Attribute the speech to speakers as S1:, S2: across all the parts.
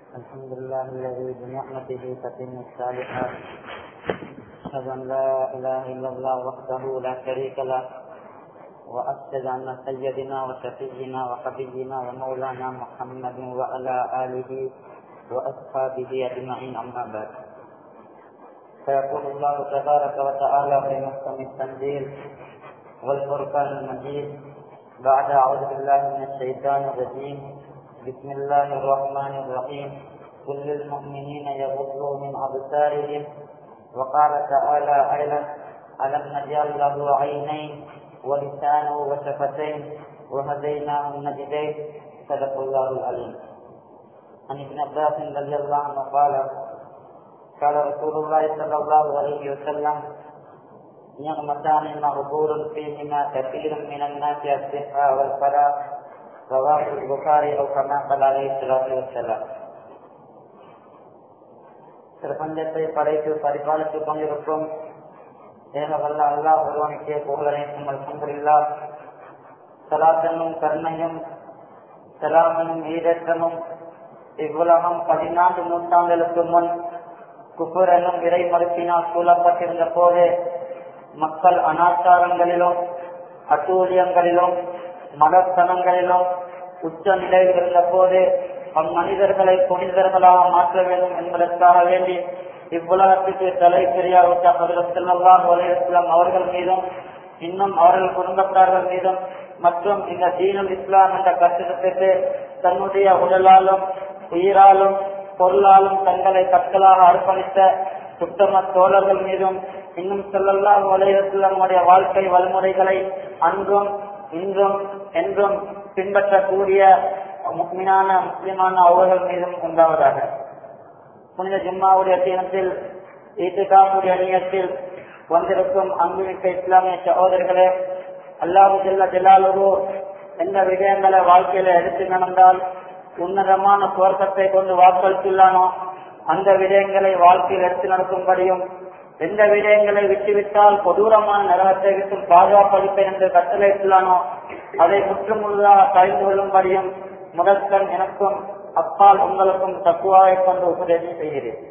S1: الحمد لله الذي بنعمته تتم الصالحات. أشهد أن لا إله إلا الله وحده لا شريك له، وأشهد أن سيدنا وشفيعنا وحبيبنا ومولانا محمد وعلى آله وأصحابه أجمعين، أما بعد. فيقول الله تبارك وتعالى في محكم التنزيل والفرقان المجيد بعد أعوذ بالله من الشيطان الرجيم: بسم الله الرحمن الرحيم. قل للمؤمنين يغضوا من أبصارهم. وقال تعالى أيضا: ألم نجعل له عينين ولسانا وشفتين وهديناه النجدين. صدق الله العليم. عن ابن عباس رضي الله عنه قال: قال رسول الله صلى الله عليه وسلم: نعمتان مغبور فيهما كثير من الناس الصحة والفراغ. رواه البخاري أو كما قال عليه الصلاة والسلام. பிரபஞ்சத்தை படைத்து பரிபாலித்துக் கொண்டிருக்கும் ஏக வல்ல அல்லாஹ் ஒருவனுக்கே புகழனைத்தும் அல்ஹம்துலில்லாஹ். ஸலாத்தனும் கருணையும் ஸலாமும் ஈடேற்றமும் இவ்வுலகம் 14 நூற்றாண்டுகளுக்கு முன் குஃபர் எனும் இறை மறுப்பினால் சூழப்பட்டிருந்த போது மக்கள் அனாச்சாரங்களிலும் அட்டூழியங்களிலும் மதத்தனங்களிலும் உச்ச நிலையில் இருந்த போது அம்மனிதர்களை புனிதர்களாக மாற்ற வேண்டும் என்பதற்காக வேண்டி இவ்வுலகத்துக்கு தலை பெரியார் அவர்கள் மீதும் இன்னும் அவர்கள் குடும்பத்தார்கள் மீதும் மற்றும் இந்த தீனுல் இஸ்லாம் என்ற கட்டிடத்திற்கு தன்னுடைய உடலாலும் உயிராலும் பொருளாலும் தங்களை கற்களாக அர்ப்பணித்த சுத்தம தோழர்கள் மீதும் இன்னும் ஸல்லல்லாஹு அலைஹி வஸல்லம் வாழ்க்கை வழிமுறைகளை அன்றும் இன்றும் என்றும் பின்பற்றக்கூடிய முஸ்லிமான அவர்கள் மீதும் உண்டாவதாக. புனித ஜும்மாவுடைய தினத்தில் ஈத்திகாஃபுடைய நியத்தில் வந்திருக்கும் அன்புமிக்க இஸ்லாமிய சகோதரர்களே, அல்லாஹ் ஜல்ல ஜலாலுஹு எந்த விடயங்களை வாழ்க்கையில எடுத்து நடந்தால் உன்னதமான சுவர்க்கத்தை கொண்டு வாக்களித்துள்ளானோ அந்த விடயங்களை வாழ்க்கையில் எடுத்து நடக்கும்படியும், எந்த விடயங்களை விட்டுவிட்டால் கொடூரமான நரகத்தை விட்டு பாதுகாப்பளிப்பேன் என்று கட்டளையிட்டுள்ளானோ அதை முற்றுமுழுதாக கழிந்து கொள்ளும்படியும் முதற்கண் எனக்கும் அப்பால் உங்களுக்கும் தக்குவாவை கொண்டு உபதேசம் செய்கிறேன்.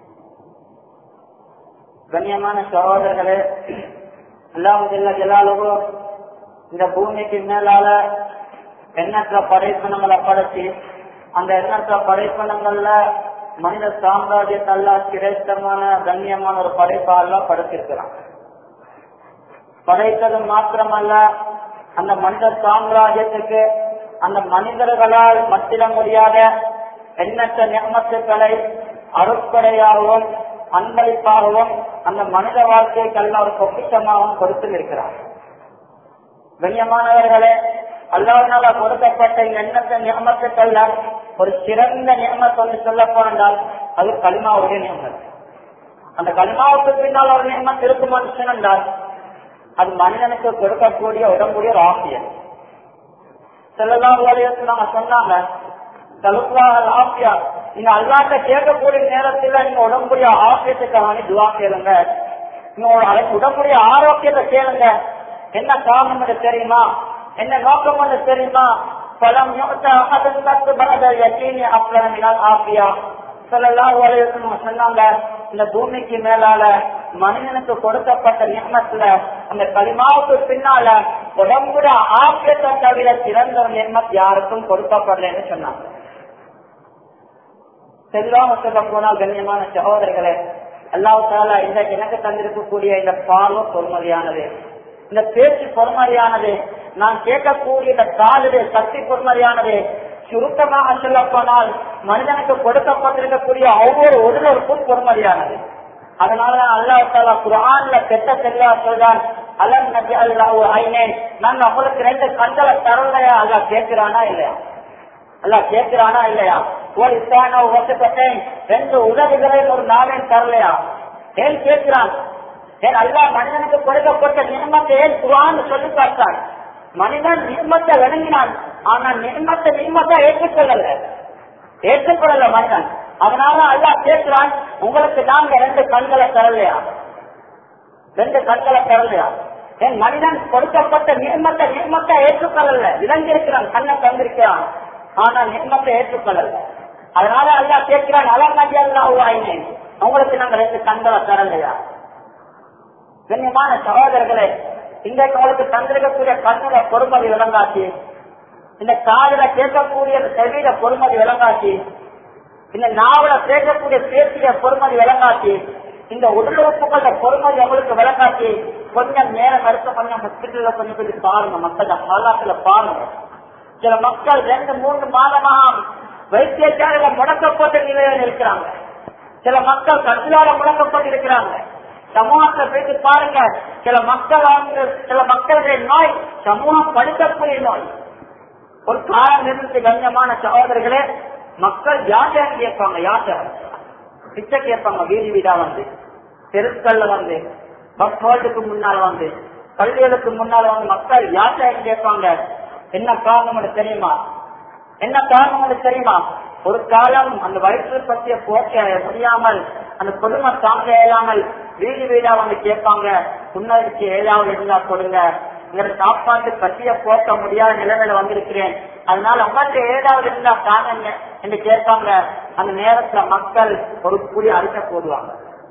S1: கண்ணியமான சகோதரர்களே, அல்லாஹ் ஜல்ல ஜலாலுஹு இந்த பூமிக்கு மேலால எண்ணற்ற படைப்பனங்களை படைச்சி அந்த எண்ணற்ற படைப்பனங்கள்ல மனித சாம்ராஜ்யத்தல்ல சிரேஷ்டமான கண்ணியமான ஒரு படைப்பால படைத்திருக்கிறான். படைத்தது மாத்திரமல்ல, அந்த மனித சாம்ராஜ்யத்துக்கு அந்த மனிதர்களால் மத்திட முடியாத எண்ணற்ற நியமத்துக்களை அருட்படையாகவும் அன்பளிப்பாகவும் அந்த மனித வாழ்க்கைக்கல்ல ஒரு பொக்கிஷமாகவும் கொடுத்து இருக்கிறார். கண்ணியமானவர்களே, அல்லாஹ்வால கொடுக்கப்பட்ட எண்ணற்ற நியமத்துக்கல்ல ஒரு சிறந்த நியமத் ஒன்று சொல்ல போனால் அது கலிமாவுடைய நியமத். அந்த கலிமாவுக்கு பின்னால் ஒரு நியமத் இருக்குமான்னு சொன்னால் அது மனிதனுக்கு கொடுக்கக்கூடிய உடம்புடைய ஒரு ஆசியம். ஸல்லல்லாஹு அலைஹி வஸல்லம் சொன்னாங்க, ஆசியா நீங்க அல்லாஹ்ட்ட கேட்கக்கூடிய நேரத்துல நீங்க உடம்புடைய ஆசியத்துக்காக துஆ கேளுங்க. நீங்க உடம்புடைய ஆரோக்கியத்தை கேளுங்க. என்ன காரணம் என்று தெரியுமா, என்ன நோக்கம் என்று தெரியுமா? பலம் சொன்னாங்க, இந்த பூமிக்கு மேலால மனிதனுக்கு கொடுக்கப்பட்ட நியமத்துல அந்த கலிமாவுக்கு பின்னால உடம்புட ஆக்கியத்தை தவிர சிறந்த ஒரு நியமத் யாருக்கும் கொடுக்கப்படலன்னு சொன்னாங்க. செல்வாம சொல்ல போனால் கண்ணியமான சகோதரர்களே, அல்லாஹ் தஆலா இந்த எனக்கு தந்திருக்கக்கூடிய இந்த பார்வை பொறுமதியானது, இந்த பேச்சு பொறுமதியானது, நான் கேட்கக்கூடிய இந்த காலுடைய சக்தி பொறுமதியானது. சுருக்கமாக சொல்ல போனால் மனிதனுக்கு கொடுக்கப்பட்டிருக்கக்கூடிய ஒவ்வொரு உடலுக்கும் பொறுமதியானது. அதனால அல்லாஹ் தஆலா குர்ஆன்ல கெட்ட தெளிவா சொல்றான், அலம் நஜஅல் லஹு ஐனைன், நான் உங்களுக்கு 2 கண்களை தரலையா? அல்லாஹ் கேட்கிறானா இல்லையா? அல்லாஹ் கேட்கிறானா இல்லையா? ஒரு இஸ்தானோ வசப்பட்டேன் 2 உதவிகளை ஒரு நாளில் தரலையா? ஏன் கேட்கிறான்? ஏன் அல்லாஹ் மனிதனுக்கு கொடுக்கப்பட்ட நியமத்தை ஏன் குர்ஆன் சொல்லி காட்டான்? மனிதன் நியமத்தை விளங்கினான், ஆனால் நியமத்தை ஏற்றுக்கொள்ளல மனிதன். அதனால அல்லாஹ் கேட்கிறான், உங்களுக்கு நாங்க 2 கண்களை தரலையா? 2 கண்களை தரலையா? என் மனிதன் கொடுக்கப்பட்ட நியமத்தை ஏற்றுக்கொள்ளல. விளங்கியிருக்கிறான், கண்ணை தந்திருக்கிறான், ஆனால் நியமத்தை ஏற்றுக்கொள்ளல. அதனால அல்லா கேட்கிறான், அலர்நதி அல்லாஹ் உங்களுக்கு நாங்க 2 கண்களை தரலையா? கண்ணியமான சகோதரர்களே, இன்றைக்கு உங்களுக்கு தந்திருக்கக்கூடிய கண்ணுல பொறுமதி விளங்காச்சு, இந்த காதுல கேட்கக்கூடிய செவியில பொறுமதி விளங்காச்சு, இந்த நாவல பேசக்கூடிய பேசிய பொறுமதி விளங்காச்சு, இந்த உடலுறுப்புகள பொறுமதி அவங்களுக்கு விளங்காச்சு. கொஞ்சம் நேரம் எடுத்து கொஞ்சம் ஹாஸ்பிட்டல்ல கொஞ்சம் போய் பாருங்க, மக்கள் ஹாலாத்துல பாருங்க. சில மக்கள் 2-3 மாதமா வைத்தியசாலையில முடக்கப்பட்ட நிலையில இருக்கிறாங்க. சில மக்கள் கட்டிலால முடக்கப்பட்டு இருக்கிறாங்க. சமூகத்தை போயிட்டு பாருங்க, சில மக்களுடைய நோய் சமூகம் படுத்தக்கூடிய நோய். ஒரு காலம் இருந்து கண்ணியமான சகோதரர்களே, மக்கள் யாத்திரை கேட்பாங்க, யாத்திரை பிச்சை கேட்பாங்க. வீதி வீடா வந்து, தெருக்கல்ல வந்து, பஸ் ஹோல்டுக்கு முன்னால வந்து, பள்ளிகளுக்கு முன்னால வந்து மக்கள் யாத்திரை கேட்பாங்க. என்ன காரணம் தெரியுமா? என்ன காரணம் தெரியுமா? ஒரு காலம் அந்த வயிற்று பற்றிய போக்க முடியாமல், அந்த பொதுமை தாங்க இயலாமல் வீடு வீடா வந்து கேட்பாங்க, புன்னருக்கு ஏதாவது இருந்தா கொடுங்க, இங்க சாப்பாட்டு பற்றிய போக்க முடியாத நிலைமையில வந்திருக்கிறேன், அதனால உங்கள்கிட்ட ஏதாவது இருந்தா தாங்க என்று கேட்பாங்க. அந்த நேரத்துல மக்கள் ஒரு கூடி அரிச போடுவாங்க.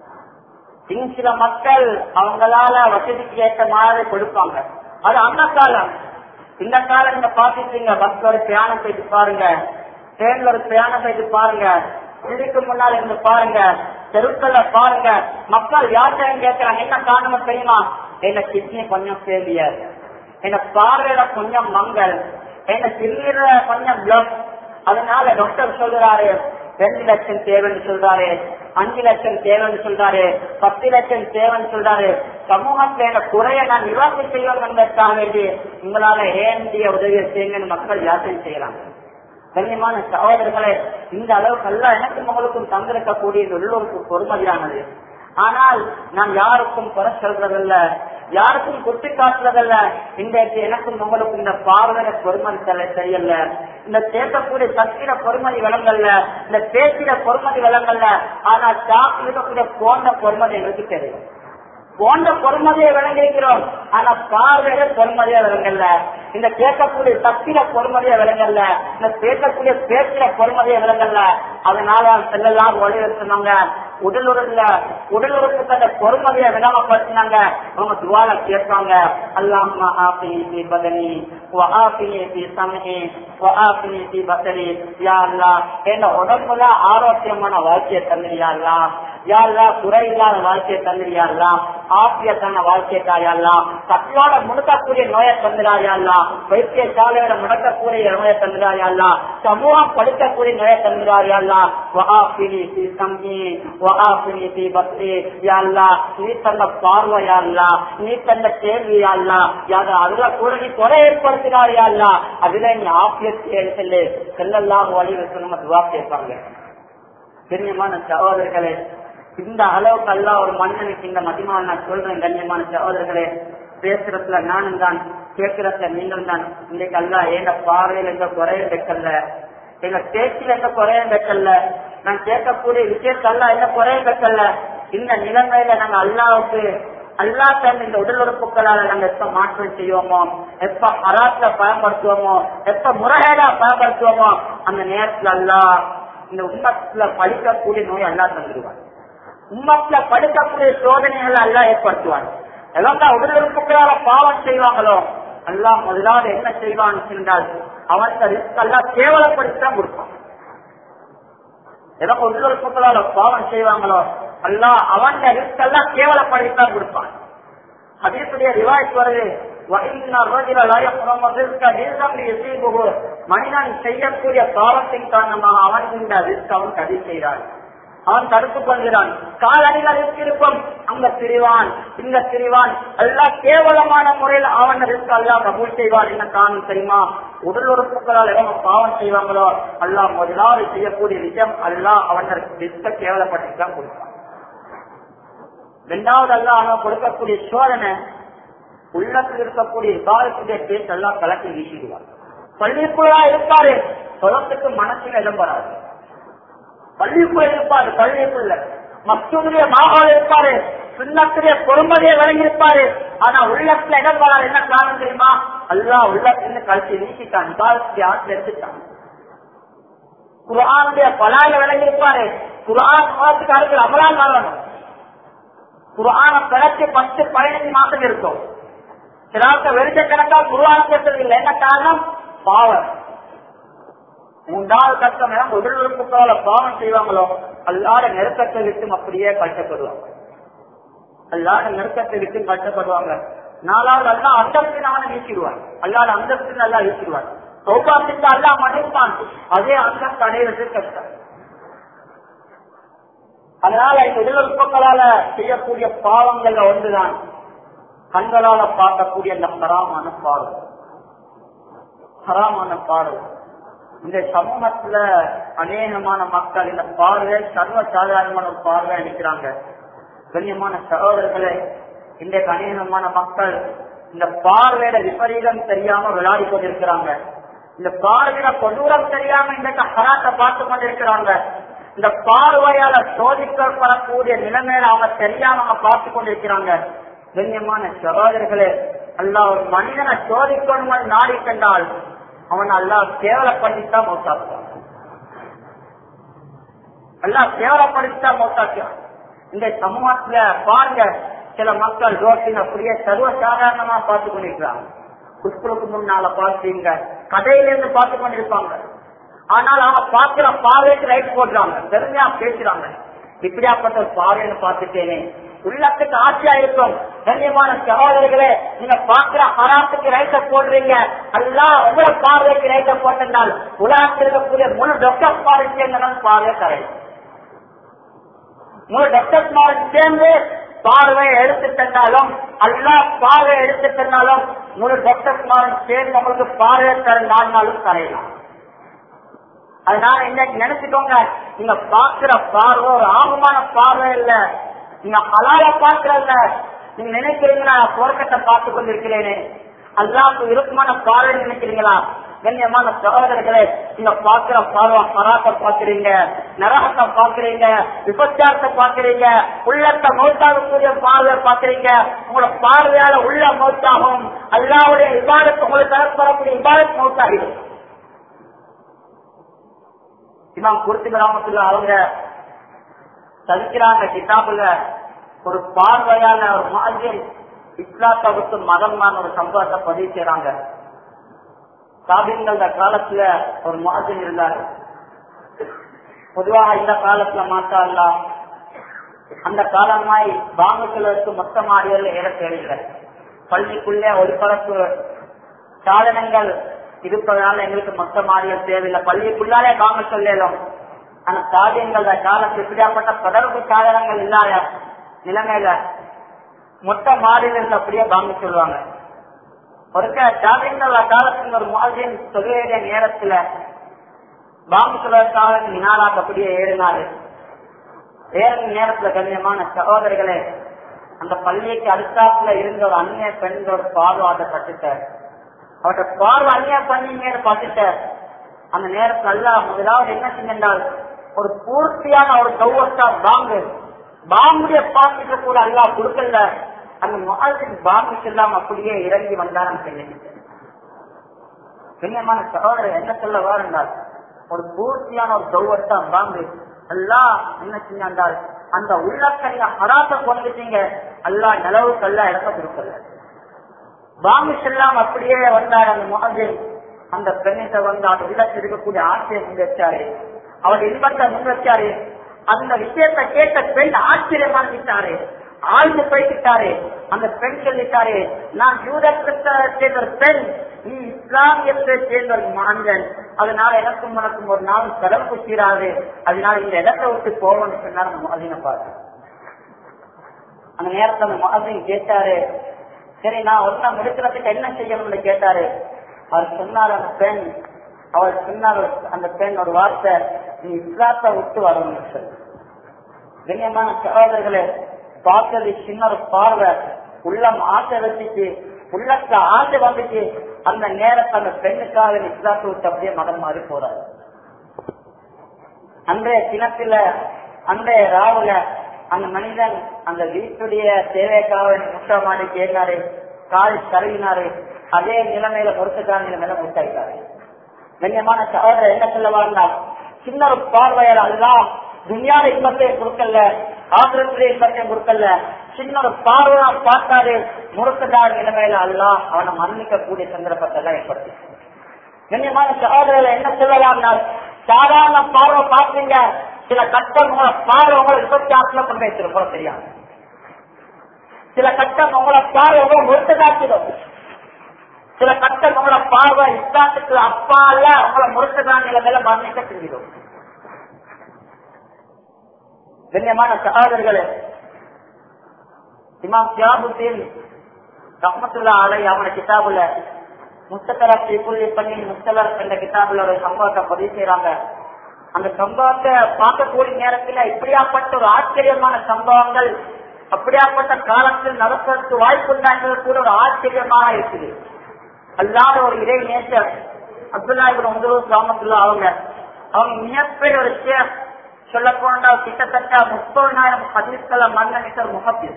S1: சில மக்கள் அவங்களால வசதிக்கு ஏற்ற மாதிரி கொடுப்பாங்க. அது அந்த காலம். இந்த காலம் நீங்க பாத்துட்டீங்க, பஸ்ல ஒரு பிரயாணம் போயிட்டு பாருங்க, ட்ரெயின்ல ஒரு பிரயாணம் போயிட்டு பாருங்க, இதுக்கு முன்னால இருந்து பாருங்க, தெருக்கல்ல பாருங்க, மக்கள் யார்கிட்ட கேட்கிறாங்க, என்ன காரணம் தெரியுமா? என்ன கிட்னி கொஞ்சம் ஃபெயிலியர், என்ன பார்வையில கொஞ்சம் மங்கள், என்ன சிறுநீர கொஞ்சம் பிளட், அதனால டாக்டர் சொல்றாரு 2 லட்சம் தேவைன்னு சொல்றாரு, 5 லட்சம் தேவைன்னு சொல்றாரு, 10 லட்சம் தேவைன்னு சொல்றாரு. சமூகத்துல என்ன குறைய நான் நிவாரணம் செய்யணும் என்பதற்காக வேண்டி உங்களால ஏந்திய உதவியை செய்யுங்கன்னு மக்கள் யாத்திரை செய்யறாங்க. கண்ணியமான சகோதரர்களே, இந்த அளவுக்கு எல்லாம் எனக்கும் உங்களுக்கும் தந்திருக்கக்கூடிய உள்ளூருக்கு பொறுமதியானது. ஆனால் நான் யாருக்கும் குறை சொல்றதில்ல, யாருக்கும் குட்டி காட்டுறதில்ல. இன்றைக்கு எனக்கும் உங்களுக்கும் இந்த பார்வையில பொறுமதி தெரியல, இந்த கேட்கக்கூடிய சக்தியில பொறுமதி விளங்கல்ல, இந்த பேச்சில பொறுமதி விளங்கல்ல. ஆனா சாப்பிட்டு இருக்கக்கூடிய போன்ற பொறுமதி எங்களுக்கு தெரியும், போன்ற பொறுமதியை விளங்கிருக்கிறோம். ஆனா பார்வையில பொறுமதியா விளங்கல்ல, இந்த கேட்கக்கூடிய சக்தியில பொறுமதியா விளங்கல்ல, இந்த பேசக்கூடிய பேச்சில பொறுமதியா விளங்கல்ல. அதனால செல்லலாம் ஒளிவெடுத்தாங்க, உடலுறுப்புக்கு அந்த பொறுமதியை விளங்கப்படுத்தினாங்க. அவங்க துவால கேட்பாங்க, அல்லாஹ்மா ஆஃபினி பதனி வஆஃபினி சமஹி வஆஃபினி பஸரி, யா அல்லாஹ் என்ன உடம்புல ஆரோக்கியமான வாழ்க்கையை தந்திரியா அல்லாஹ், யா அல்லாஹ் குறை இல்லாத வாழ்க்கையை தந்திரியா அல்லாஹ், ஆபியத்தான வாழ்க்கையை தாயா அல்லாஹ், கட்டோட முடக்கக்கூடிய நோயை தந்திராயா அல்லாஹ், வைத்தியசாலையோட முடக்கக்கூடிய நோயை தந்திராயா அல்லாஹ், சமூகம் படுத்தக்கூடிய நோயை தந்திராயா அல்லாஹ், வஆஃபினி ஃபீ சம்இ வஆஃபினி ஃபீ பஸரி, யா அல்லாஹ் நீ தந்த பார்வையா அல்லாஹ், நீ தந்த கேள்வியா அல்லாஹ், யாரா அதுல கூட நீ குறை ஏற்படுத்தினாரியா அல்லாஹ், அதுல நீ ஆபியத்தை சொல்லு ஸல்லல்லாஹு அலைஹி வஸல்லம் துஆ கேட்பாங்க. கண்ணியமான சகோதரர்களே, இந்த அளவுக்கு அல்லாஹ் ஒரு மனிதனுக்கு இந்த மதிமாவை நான் சொல்றேன். கண்ணியமான சகோதரர்களே, பேசுறதுல நானும் தான், கேட்கறதுல நீங்கள் தான். இன்றைக்கு அல்லாஹ் எந்த பார்வையில் எந்த குறையும் வைக்கல, எங்க பேச்சில் எந்த குறையும் வைக்கல, நான் கேட்கக்கூடிய விஷயத்தெல்லாம் எந்த குறையும் வைக்கல. இந்த நிலைமையில நாங்க அல்லாவுக்கு அல்லாஹ் இந்த உடல் உறுப்புகளால நாங்க எப்ப மாற்றம் செய்வோமோ, எப்ப ஹராத்ல பயன்படுத்துவோமோ, எப்ப முறைகேடா பயன்படுத்துவோமோ, அந்த நேரத்துல அல்லாஹ் இந்த உம்மத்துல படிக்கக்கூடிய நோய் அல்லாஹ் தந்துடுவார். உம்மத்துல படுக்கக்கூடிய சோதனைகளை அல்லாஹ் ஏற்படுத்துவார். எல்லாம் உடல் உறுப்புகளால பாவம் செய்வாங்களோ அல்லாஹ் முதலாவது என்ன செய்வான் என்றால் அவன் ரிஸ்க் எல்லாம் கேவலப்படுத்திதான் கொடுப்பான். எதோ உடல் உறுப்புகளால பாவம் செய்வாங்களோ அல்லாஹ் அவன் ரிஸ்க் எல்லாம் கேவலப்படுத்திதான் கொடுப்பான். ஹதீஸுடைய ரிவாயத் வருது, மனிதன் செய்யக்கூடிய பாவத்தின் காரணமாக அவன் இந்த ரிஸ்க் அவன் கதி செய்கிறான், அவன் தடுத்துக் கொள்கிறான். காலடிகள் இருக்கும், அங்க திரிவான் இங்க திரிவான், எல்லாம் கேவலமான முறையில் அவன் ரிஸ்க் அல்லாஹ் கபூல் செய்வான். என்ன காரணம் தெரியுமா? உடல் உறுப்புகளால் எவங்க பாவம் செய்வாங்களோ அல்லாஹ் முதலாவது செய்யக்கூடிய விஷயம் அல்லாஹ் அவன் ரிஸ்க கேவலப்பட்டுதான் கொடுப்பான். இரண்டாவது அல்லாஹ் அவன் கொடுக்கக்கூடிய சோதனை உள்ளத்தில் இருக்கக்கூடிய விவாதத்துடைய பேச்சு எல்லாம் கலக்கி வீசிடுவார். பள்ளிக்குள்ளா இருப்பாரு, சொலத்துக்கு மனசில் இடம் வராது. பள்ளிக்குள்ள இருப்பாரு, பள்ளிக்குள்ள மக்தூதுடைய மாகால் இருப்பாரு, சுண்ணத்துடைய பொறுமதியை வழங்கியிருப்பாரு. ஆனா உள்ளத்துல இடம் வராது. என்ன காரணம் தெரியுமா? அல்லாஹ் உள்ளத்திலிருந்து கழிச்சு வீசிட்டான், விவாதத்துடைய ஆற்றில் எடுத்துட்டான்.
S2: குர்ஆனுடைய பலாயில விளங்கியிருப்பாரு. குர்ஆன் மாதத்துக்கு அடுத்த அமலால் மாறணும். குர்ஆனை பிறகு 10-15 மாசம் இருக்கும். சிலாக்க வெறுக்கணக்கா குர்ஆன் பேசுறது இல்லை. என்ன காரணம்? பாவம். 3வது கஷ்டம் உடல் உறுப்புக்கால பாவம் செய்வாங்களோ அல்லாத நெருக்கத்தை விட்டு அப்படியே கஷ்டப்படுவாங்க. அல்லாத நெருக்கத்தை விட்டு கஷ்டப்படுவாங்க. 4வது அல்லா அந்தஸ்தினால நீக்கிடுவார். அல்லாத அந்தஸ்து நல்லா நீக்கிடுவார். சௌபாத்திற்கு அல்லா மன்னிப்பான். அதே அந்தஸ்து அடைவது கஷ்டம். அதனால இந்த உடல் உறுப்புகளால செய்யக்கூடிய பாவங்கள்ல ஒன்றுதான் கண்களால பார்க்கக்கூடிய அந்த ஹராமான பார்வை. ஹராமான பார்வை இந்த சமூகத்துல அநேகமான மக்கள் இந்த பார்வை சர்வ சாதாரணமான ஒரு பார்வை நினைக்கிறாங்க. கண்ணியமான சகோதரர்களே, இன்றைக்கு அநேகமான மக்கள் இந்த பார்வையில விபரீதம் தெரியாம விளையாடி கொண்டிருக்கிறாங்க. இந்த பார்வையில கொடூரம் தெரியாம இன்றைக்கு ஹராத்தை பார்த்து கொண்டிருக்கிறாங்க. இந்த பார்வையால சோதிக்கப்படக்கூடிய நிலைமையில அவங்க தெரியாம அவங்க பார்த்து கொண்டிருக்கிறாங்க. கண்ணியமான சகோதரர்களே, அல்லாஹ் ஒரு மனிதனை சோதிக்கணும் நாடி கண்டால் அவன் அல்லாஹ் கேவலப்படுத்தித்தான் மௌத்தாக்குவான். அல்லாஹ் கேவலப்படுத்தித்தான் மௌத்தாக்குவான். இந்த சமூகத்துல பாருங்க, சில மக்கள் ரோட்டின் அப்படியே சர்வ சாதாரணமா பார்த்து கொண்டிருக்கிறாங்க. குஸ்குலுக்கு முன்னால பார்த்துங்க, கதையிலிருந்து பார்த்து கொண்டிருப்பாங்க. ஆனால் அவங்க பார்க்கிற பார்வைக்கு ரைட் போடுறாங்க, பெருமையா பேசுறாங்க. இப்படியாப்பட்ட ஒரு பார்வைன்னு பார்த்துட்டேனே, உள்ளத்துக்கு ஆசையா இருக்கும். கண்ணியமான சகோதரர்களே, நீங்க பார்க்கிற ஹராத்துக்கு ரைட்ட போடுறீங்க, அல்லாஹ் உங்களோட பார்வைக்கு ரைட்ட போட்டிருந்தால் உலகத்தில் இருக்கக்கூடிய முழு டாக்டர் பார்வை கரை. முழு டாக்டர் சேர்ந்து பார்வையை எடுத்து தந்தாலும் அல்லாஹ் பார்வையை எடுத்து தந்தாலும் முழு டாக்டர் சேர்ந்து உங்களுக்கு பார்வை தர 4 நாளும் கரையலாம். அதனால இன்னைக்கு நினைச்சுக்கோங்க, நீங்க பாக்குற பார்வை ஒரு ஆகமான பார்வை இல்ல, நீங்க ஹலால பாக்குறல்ல. நீங்க நினைக்கிறீங்களா சொர்க்கத்தை பார்த்து கொண்டிருக்கிறேனே, அல்லாஹ்வுக்கு விருப்பமான பார்வை நினைக்கிறீங்களா? கண்ணியமான சகோதரர்களே, நீங்க பாக்குற பார்வை ஹராத்தை பாக்குறீங்க, நரகத்தை பாக்குறீங்க, விபச்சாரத்தை பாக்குறீங்க, உள்ளத்தை மௌத்தாகக்கூடிய பார்வை பாக்குறீங்க. உங்களோட பார்வையால உள்ள மௌத்தாகும். அல்லாஹ்வுடைய இபாதத்து உங்களுக்கு தரப்படக்கூடிய இபாதத் மௌத்தாகிடும். இமாம் குர்துபி ரஹ்மத்துல்லாஹி அவங்க தவிக்கிறாங்க கிதாபுல, ஒரு பார்வையால ஒரு முஅஜ்ஜின் இஸ்லாத்தை விட்டு மதம் மாறின ஒரு சம்பவத்தை பதிவு செய்யறாங்க. தாபீன்கள காலத்துல ஒரு முஅஜ்ஜின் இருந்தாரு. பொதுவாக இந்த காலத்துல மாஷா அல்லாஹ் அந்த காலமாய் பாங்குகளுக்கு மொத்த மாடிகள் ஏற தேவையில்லை. பள்ளிக்குள்ளே ஒளிபரப்பு சாதனங்கள் இருப்பதனால எங்களுக்கு மொத்த மாடிகள் தேவையில்லை. பள்ளிக்குள்ளாலே பாங்க சொல்லலும். ஆனா தாபியங்கள் காலத்தில் இப்படியாப்பட்ட தொடர்பு சாதனங்கள் இல்லாத நிலைமையில மொத்த மாடிகள் அப்படியே பாங்க சொல்லுவாங்க. ஒரு தாபியங்கள் காலத்தில் ஒரு முஅஜ்ஜின் தொழுகைய நேரத்துல பாங்க சொல்வதற்காக மினாலாக்கு அப்படியே ஏறினாரு. ஏறும் நேரத்துல கண்ணியமான சகோதரிகளே, அந்த பள்ளிக்கு அடுத்தாப்புல இருந்த ஒரு அந்நிய பெண்களோட பார்வாதப்பட்டுட்டார். அவருடைய பார்வை அந்நிய பண்ணி பார்த்துட்ட அந்த நேரத்தில் அல்லாஹ் முதலாவது என்ன செஞ்சால் ஒரு பூர்த்தியான ஒரு கௌவத்தா பாங்குடைய பாம்புக்கு கூட அல்லாஹ் கொடுக்கல. அந்த முஅஜ்ஜின் பாம்புக்கு எல்லாம் அப்படியே இறங்கி வந்தாரம் செய்ய. கண்ணியமான சகோதரர் என்ன சொல்ல வாருந்தால் ஒரு பூர்த்தியான ஒரு கௌவத்தா பாங்கு அல்லாஹ் என்ன செஞ்சால் அந்த உள்ளக்கணிய ஹராத்தை கொண்டுட்டீங்க. அல்லாஹ் நிலவுக்கு அல்லா இடத்த கொடுக்கல. பாங்கு செல்லாம் அப்படியே வந்தார். அந்த முஅஜ்ஜின் அந்த பெண்ணிட்ட வந்து அந்த உள்ளத்தில் இருக்கக்கூடிய ஆசையை முன் வச்சாரு, அவர் இன்பத்தை முன் வச்சாரு. அந்த விஷயத்தை கேட்ட பெண் ஆச்சரியமா விட்டாரு, ஆழ்ந்து போய்கிட்டாரு. அந்த பெண் சொல்லிட்டாரு, நான் யூதத்தை சேர்ந்த ஒரு பெண், நீ இஸ்லாமியத்தை சேர்ந்த ஒரு மகன், அதனால எனக்கும் உனக்கும் ஒரு நாள் கடவுள் சீராது, அதனால இந்த இடத்தை விட்டு போவோம்னு சொன்னார். அந்த முஅஜ்ஜினை பார்த்து அந்த நேரத்தில் அந்த முஅஜ்ஜின் கேட்டாரு, சரி நான் ஒன்னா முடிக்கிறதுக்கு என்ன செய்யணும்னு கேட்டாரு. அவர் சொன்னார் அந்த பெண், அவர் சொன்னார் அந்த பெண் ஒரு வார்த்தை, நீ இஸ்லாத்தை விட்டு வரணும்னு சொல்லி. கண்ணியமான சகோதரர்களே, பார்த்தது சின்ன ஒரு பார்வை, உள்ளம் ஆசை வச்சுச்சு, உள்ளத்துல ஆசை வந்துச்சு. அந்த நேரத்தை அந்த பெண்ணுக்காக இஸ்லாத்தை விட்டு அப்படியே மதம் மாறி போறாரு. அன்றைய தினத்துல அன்றைய ராவுல அந்த மனிதன் அந்த வீட்டுடைய தேவைக்காக முட்டமாடி கேட்டாரு, கால் கருவினாரு. அதே நிலைமையில பொறுத்துக்கான நிலைமையில முட்டாயிட்டாரு. கண்ணியமான சகோதரர் என்ன சொல்ல வாழ்ந்தா, சின்ன ஒரு பார்வையால் அல்லாஹ் துன்யால இன்பத்தையும் கொடுக்கல, ஆசிரியத்துடைய இன்பத்தையும் கொடுக்கல. சின்ன ஒரு பார்வையா பார்த்தாரு முறுக்கதார் நிலைமையில அல்லாஹ் அவனை மன்னிக்க கூடிய சந்தர்ப்பத்தை எல்லாம் ஏற்படுத்தி. கண்ணியமான சகோதரர்கள் என்ன சொல்லலாம், சாதாரண பார்வை பார்த்தீங்க, சில கட்டம் உங்களை பார்வை உங்களை விபத்தியாசல கொண்டு வச்சிருக்கோம் தெரியாது. சில கட்டம் உங்களை பார்வை உங்களை முறுக்கதாக்கிடும். சில கட்டம் உங்களை பார்வை இஸ்லாத்துக்கு அப்பால உங்களை முறுக்கதான் நிலைமையில மன்னிக்க செஞ்சிடும். கண்ணியமான சகோதரர்களே, இமாம் ஷியாபுத்தீன் ரஹ்மத்துல்லாஹி அலைஹி அவன கிதாபுல முஸ்தலக் ஃபீ பண்ணி முஸ்தலக் என்ற கிதாபுல ஒரு சம்பவத்தை பதிவு செய்யறாங்க. அந்த சம்பவத்தை பார்க்கக்கூடிய நேரத்தில் இப்படியாப்பட்ட ஒரு ஆச்சரியமான சம்பவங்கள் அப்படியாப்பட்ட காலத்தில் நடப்பதற்கு வாய்ப்புண்டாங்கிறது கூட ஒரு ஆச்சரியமாக இருக்குது. அல்லாத ஒரு இறை நேசர் அப்துல்லா இப்னு உம்ருஸ் ரஹ்மத்துல்லாஹி அவங்க மிகப்பெரிய ஒரு விஷயம் சொல்ல போனால் கிட்டத்தட்ட 30,000 ஹதீஸ்களை மன்னனித்தர் முஹத்திஸ்.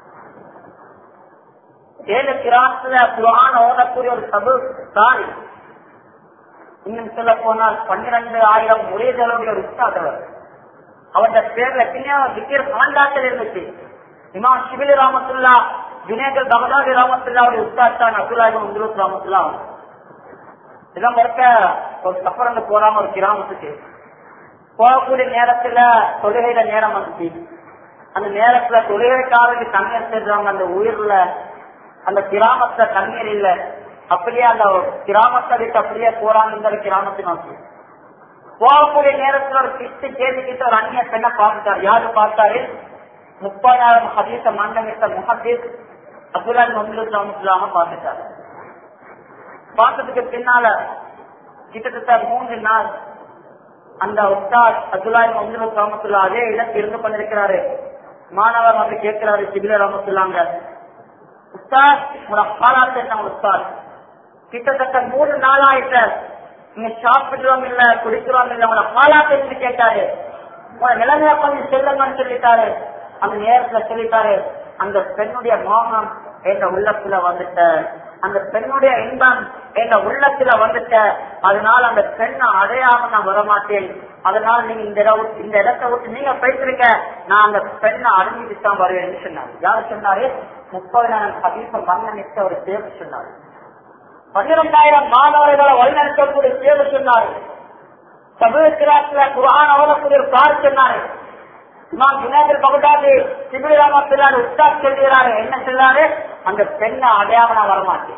S2: 7 கிராத்துல குர்ஆன் ஓதக்கூடிய ஒரு சபு சாரி. இன்னும் சொல்ல போனால் 12,000 முரீதுகளுடைய ஒரு உஸ்தாத் அவர். அவருடைய பேர்ல திக்ர் காண்டாக்கள் இருந்துச்சு. இமாம் ஷிபிலி ரஹ்மத்துல்லாஹ், ஜுனைத் பக்தாதி ரஹ்மத்துல்லாஹ் அவருடைய உஸ்தாத் தான் அப்துல்லா இப்னு உம்ருஸ் ரஹ்மத்துல்லாஹ். இதான் வரைக்க ஒரு சஃபரங்க போறாம ஒரு கிராமத்துக்கு போகக்கூடிய நேரத்துல தொழுகையில நேரம் வந்துச்சு. அந்த நேரத்துல தொழுகைக்காரருக்கு தண்ணீர் செஞ்சாங்க. அந்த உயிர்ல அந்த கிராமத்துல தண்ணீர் இல்ல. அப்படியே அந்த கிராமத்தை விட்டு அப்படியே போறாங்க கிராமத்தை நோக்கி. போகக்கூடிய நேரத்துல ஒரு கிட்டு கேட்டுக்கிட்டு ஒரு அந்நிய பெண்ணை பார்த்துட்டாரு. யாரு பார்த்தாரு? 30,000 ஹதீஸ மன்னனித்த முஹத்திஸ் அப்துல்லா இப்னு உம்ருஸ் ரஹ்மத்துல்லாஹி பார்த்துட்டாரு. பார்த்ததுக்கு பின்னால கிட்டத்தட்ட 3 நாள் அந்த உஸ்தாத் அப்துல்லா இப்னு உம்ருஸ் ரஹ்மத்துல்லாஹி அதே இடத்தில் இருந்து கொண்டிருக்கிறாரு. மாணவர் வந்து கேட்கிறாரு, ஷிபிலி ரஹ்மத்துல்லாஹி, உஸ்தாத் உங்களோட ஹாலாத் என்ன உஸ்தாத்? கிட்டத்தட்ட 3 நாளாயிட்ட நீங்க சாப்பிடுறோம் இல்ல, குடிக்கிறோம் இல்ல, உங்களோட ஹாலாத் என்று கேட்டாரு. உங்களோட நிலைமையை கொஞ்சம் செல்லுங்கன்னு சொல்லிட்டாரு. அந்த நேரத்துல சொல்லிட்டாரு, அந்த பெண்ணுடைய மோகம் என்ற உள்ளத்துல வந்துட்ட, அந்த பெண்ணுடைய இன்பம் என்ற உள்ளத்துல வந்துட்ட, அதனால அந்த பெண்ணை அடையாம நான் வரமாட்டேன். அதனால நீங்க இந்த இடத்தை விட்டு நீங்க பேசுறீங்க, நான் அந்த பெண்ணை அடைஞ்சிட்டு தான் வருவேன் சொன்னாரு. யாரு சொன்னாரு? 30,000 ஹதீஸ மன்னனித்த ஒரு தேர்வு சொன்னாரு. 12,000 மாணவர்களை வழிநடத்தக்கூடிய தேர்வு சொன்னாரு. சபுக்கிராத்துல குர்ஆன் ஓதக்கூடிய ஒரு கார் சொன்னாரு. இமாம் ஜுனைத் பக்தாதி ஷிபிலி ரஹ்மத்துல்லாஹி உஸ்தாத் சொல்றாரு, என்ன சொல்றாரு? அந்த பெண்ணை அடையாம நான் வரமாட்டேன்.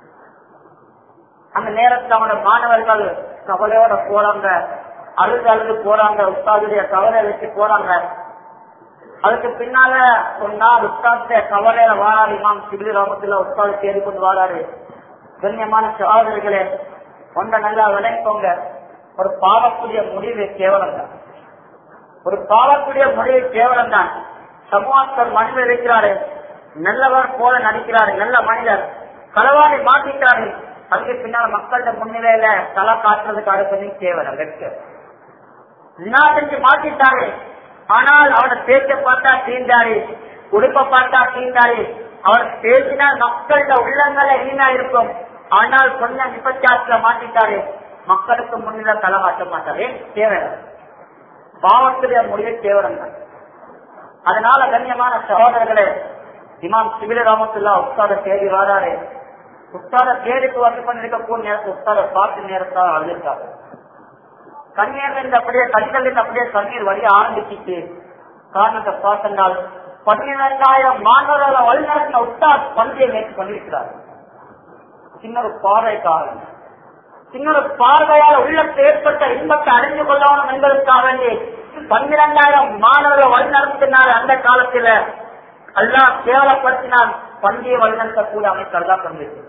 S2: அந்த நேரத்தில் அவனோட மாணவர்கள் கவலையோட போறாங்க, அழுது போறாங்க, உஸ்தாதுடைய கவலை வச்சு போறாங்க. அதுக்கு பின்னால ஒரு நாள் உஸ்தாதுடைய கவலையில வாராரு இமாம் ஷிபிலி ரஹ்மத்துல்லாஹி உஸ்தாது தேடி கொண்டு வாராரு. கண்ணியமான சகோதரர்களே, ஒன்றை நல்லா விளைப்போங்க, ஒரு பாவக்கூடிய முடிவு கேவலம் தான். ஒரு பாவக்கூடிய முடிவு கேவலம் தான். சமூகத்தில் மனிதர் இருக்கிறாரு, நல்லவர் போல நடிக்கிறாரு, நல்ல மனிதர் களவாடி மாட்டிக்கிறாரு. அதுக்கு பின்னால் மக்கள்கிட்ட முன்னிலையில தலை காட்டுறதுக்கு அடுப்பது கேவலம் வெட்க. செஞ்சு மாட்டிட்டாரு, ஆனால் அவனை பேச்ச பார்த்தா தீண்டாரு, உடுப்ப பார்த்தா தீண்டாரு. அவர் பேசினால் மக்கள்கிட்ட உள்ளங்களை வீணா இருக்கும். ஆனால் கொஞ்சம் விபச்சாரத்துல மாட்டிட்டாரு, மக்களுக்கு முன்னிலை தலை மாட்ட மாட்டாரு. கேவலம், பாவத்துடைய முடிவு கேவலம் தான். அதனால கண்ணியமான சகோதரர்களே, இமாம் ஷிபிலி ரஹ்மத்துல்லாஹி உஸ்தாத தேடி வராரு. உஸ்தாத தேடிக்கு வந்து பண்ணிருக்கக்கூடிய நேரத்தில் உஸ்தாத பார்த்து நேரத்தால் அழுதுட்டாரு. கண்ணீர் இருந்து அப்படியே கண்கள் இருந்து அப்படியே கண்ணீர் வழிய ஆரம்பிச்சிட்டு காரணத்தை பார்த்தனால் 12,000 மாணவர்களை வழிநடத்தின உஸ்தாத் பந்தியை நேற்று பண்ணிருக்கிறார். சின்ன ஒரு பார்வைக்காரன், சின்ன ஒரு பார்வையால் உள்ளத்தில் ஏற்பட்ட இன்பத்தை அறிந்து கொள்ளணும் என்பதற்காக வேண்டி 12,000 மாணவர்கள் வழிநடத்தினார். அந்த காலத்துல அல்லாஹ் கேவலப்படுத்தினால் பந்தியை வழிநடத்தக்கூடிய அமைச்சர் தான் கொண்டிருக்கிறார்.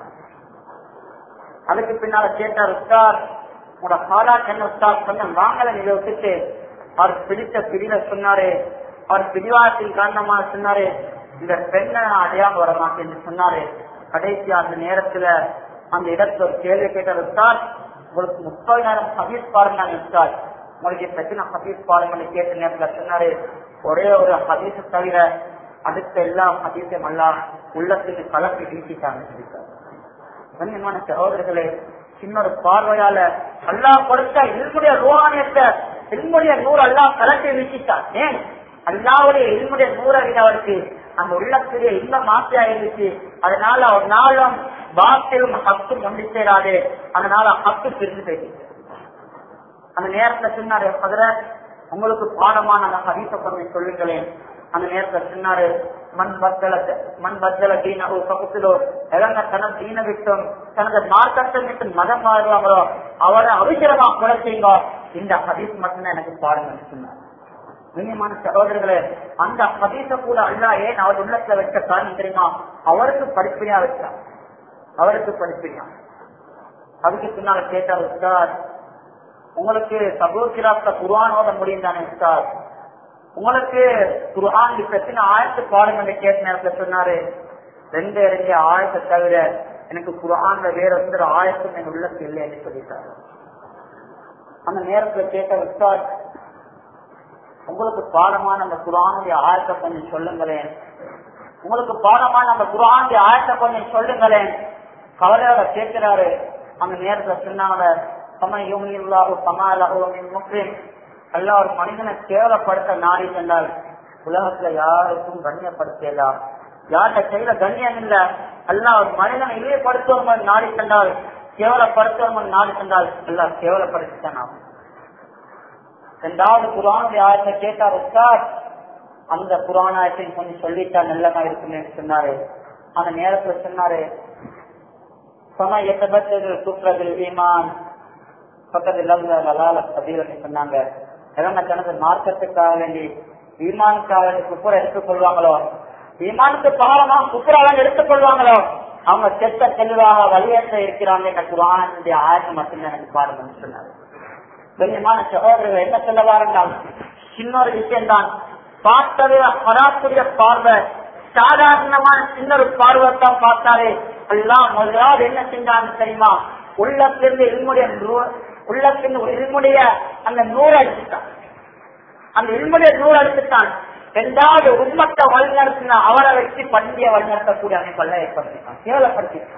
S2: அதுக்கு பின்னால கேட்டார், உஸ்தாத் உங்களோட ஹாலாத் என்ன உஸ்தாத்? கொஞ்சம் வாங்கல நிலவுக்கு அவர் பிடித்த பிடில சொன்னாரு. அவர் பிடிவாதத்தின் காரணமா சொன்னாரு, இந்த பெண்ணை அடையாம வர மாட்டேன்னு சொன்னாரு. கடைசி அந்த நேரத்துல அந்த இடத்துல ஒரு கேள்வி கேட்டார், உஸ்தாத் உங்களுக்கு 30,000 ஹதீஸ் பாருங்க உஸ்தாத், உங்களுக்கு பிரச்சனை ஹதீஸ் பாருங்க கேட்ட நேரத்துல சொன்னாரு, ஒரே ஒரு ஹதீஸை தவிர அடுத்த எல்லா ஹதீஸையும் எல்லாம் உள்ளத்துக்கு கலப்பி வீசிட்டாங்க. கண்ணியமான சகோதரர்களே, சின்ன ஒரு பார்வையால அல்லாஹ் கொடுத்த இல்முடைய ரூஹானியத்தை இல்முடைய நூறு அல்லாஹ் கலட்டி வீசிட்டான். ஏன்? அல்லாவுடைய இல்முடைய நூறறிவு அவருக்கு அந்த உள்ளத்துடைய இன்பம் ஆசையா இருந்துச்சு. அதனால ஒரு நாளும் பாத்திலும் ஹக்கும் ஒன்று சேராது. அதனால ஹக்கு பிரிந்து போயிட்டு அந்த நேரத்துல சொன்னாரு, உங்களுக்கு பாடமான அந்த ஹதீஸ கொஞ்சம் சொல்லுங்களேன். அந்த நேரத்துல சொன்னாரு, தனது தீன விட்டும் தனது மார்க்கத்தை விட்டு மதம் மாறுவாங்களோ அவரை அவசரமா கொலை செய்யுங்க. இந்த ஹதீஸ் மட்டும்தான் எனக்கு பாருங்கன்னு சொன்னார். கண்ணியமான சகோதரர்களே, அந்த ஹதீஸ கூட அல்லாஹ் ஏன் அவர் உள்ளத்துல வச்ச காரணம் தெரியுமா? அவருக்கு படிப்பினையா வச்சார். அவருக்கு படிப்பினையா. அதுக்கு பின்னால கேட்டார், உஸ்தாத் உங்களுக்கு சபூக்கிராப்த குர்ஆன் ஓத முடியும் தானே உஸ்தாத்? உங்களுக்கு குர்ஆன் எத்தனை ஆயத்து பாடம் என்று கேட்ட நேரத்துல சொன்னாரு, 2 ஆயத்தை தவிர எனக்கு குர்ஆன்ல வேற எந்த ஆயத்தும் என் உள்ளத்துல இல்லை என்று சொல்லிட்டாரு. அந்த நேரத்துல கேட்ட உஸ்தாத் உங்களுக்கு பாடமான அந்த குர்ஆனுடைய ஆயத்தை கொஞ்சம் சொல்லுங்களேன். உங்களுக்கு பாடமான அந்த குர்ஆனுடைய ஆயத்தை கொஞ்சம் சொல்லுங்களேன். கவலையோட கேட்கிறாரு. அந்த நேரத்துல சொன்னாங்க, அல்லா ஒரு மனிதனை கேவலப்படுத்த நாடி சென்றால் உலகத்துல யாருக்கும் கண்ணியப்படுத்தலாம். யார்கிட்ட கையில கண்ணியம் இல்ல. அல்லா ஒரு மனிதனை இழிவுபடுத்துவன் நாடி சென்றால், கேவலப்படுத்துவன் நாடி சென்றால் அல்லா கேவலப்படுத்தித்தான் ஆகும். 2வது குர்ஆனுடைய ஆயத்தை கேட்டார். உஸ்தாத் அந்த குர்ஆன் ஆயத்தை கொஞ்சம் சொல்லிட்டா நல்லமா இருக்குன்னு சொன்னாரு. அந்த நேரத்துல சொன்னாரு, சொன்னாங்க, தனது மார்க்கத்துக்காக வேண்டி ஈமானுக்காக வேண்டி குப்புற எடுத்துக் கொள்வாங்களோ, ஈமானுக்கு பாலமா குப்புறாக எடுத்துக் கொள்வாங்களோ அவங்க செத்த தெளிவாக வழியேற்ற இருக்கிறாங்க. இந்த குர்ஆனுடைய ஆயத்தை மட்டும்தான் எனக்கு பாருங்கன்னு சொன்னாரு. கண்ணியமான சகோதரர்கள், என்ன சொல்ல வாருங்கள், சின்னொரு விஷயம்தான். பார்த்தது ஹராத்துடைய பார்வை, சாதாரணமான சின்னொரு பார்வைத்தான் பார்த்தாரு. எல்லாம் முதலாவது என்ன செஞ்சான்னு தெரியுமா? உள்ளத்திலிருந்து இல்முடைய அந்த நூறு அடிச்சுட்டான். அந்த இல்முடைய நூறு அடிச்சுட்டான். 2வது உம்மத்தை வழிநடத்தின அவரை வச்சு பண்டிகை வழிநடத்தக்கூடிய அமைப்பெல்லாம் ஏற்படுத்திட்டான், கேவலப்படுத்திட்டான்.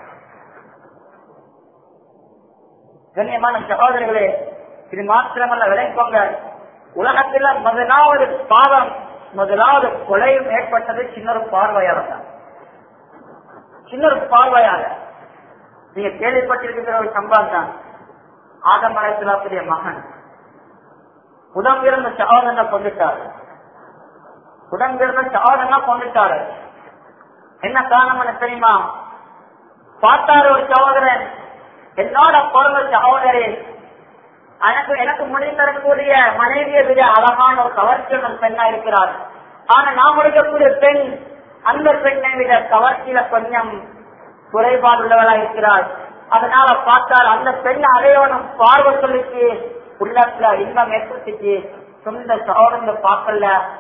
S2: கண்ணியமான சகோதரர்களே, இது மாத்திரமல்ல, விளைப்போங்க, உலகத்துல முதலாவது பாவம், முதலாவது கொலையும் ஏற்பட்டது சின்னொரு பார்வையால தான். சின்னொரு பார்வையால. நீங்க கேள்விப்பட்டிருக்கிற ஒரு சம்பவம் தான். ஆதம் அலைஹிஸ்ஸலாத்துடைய மகன் உடம்பிருந்த சகோதரனை கொண்டுட்டாரு. உடம்பிருந்த சகோதரனை கொண்டுட்டாரு. என்ன காரணம் தெரியுமா? பார்த்தாரு ஒரு சகோதரன், என்னோட பிறந்த சகோதரி எனக்கு முடிந்தக்கூடிய மனைவியை விட அழகான ஒரு கவர்ச்சியான பெண்ணா இருக்கிறார். ஆனா நான் முடிக்கக்கூடிய பெண் அந்த பெண்ணை விட கவர்ச்சியில கொஞ்சம் குறைபாடு உள்ளவளா இருக்கிறார். அதனால பார்த்தால் அந்த பெண் அடையவனும் பார்வை சொல்லிச்சு, உள்ளத்துல இன்பம் ஏற்பட்டுச்சு. சொந்த சகோதரனை பார்க்கல,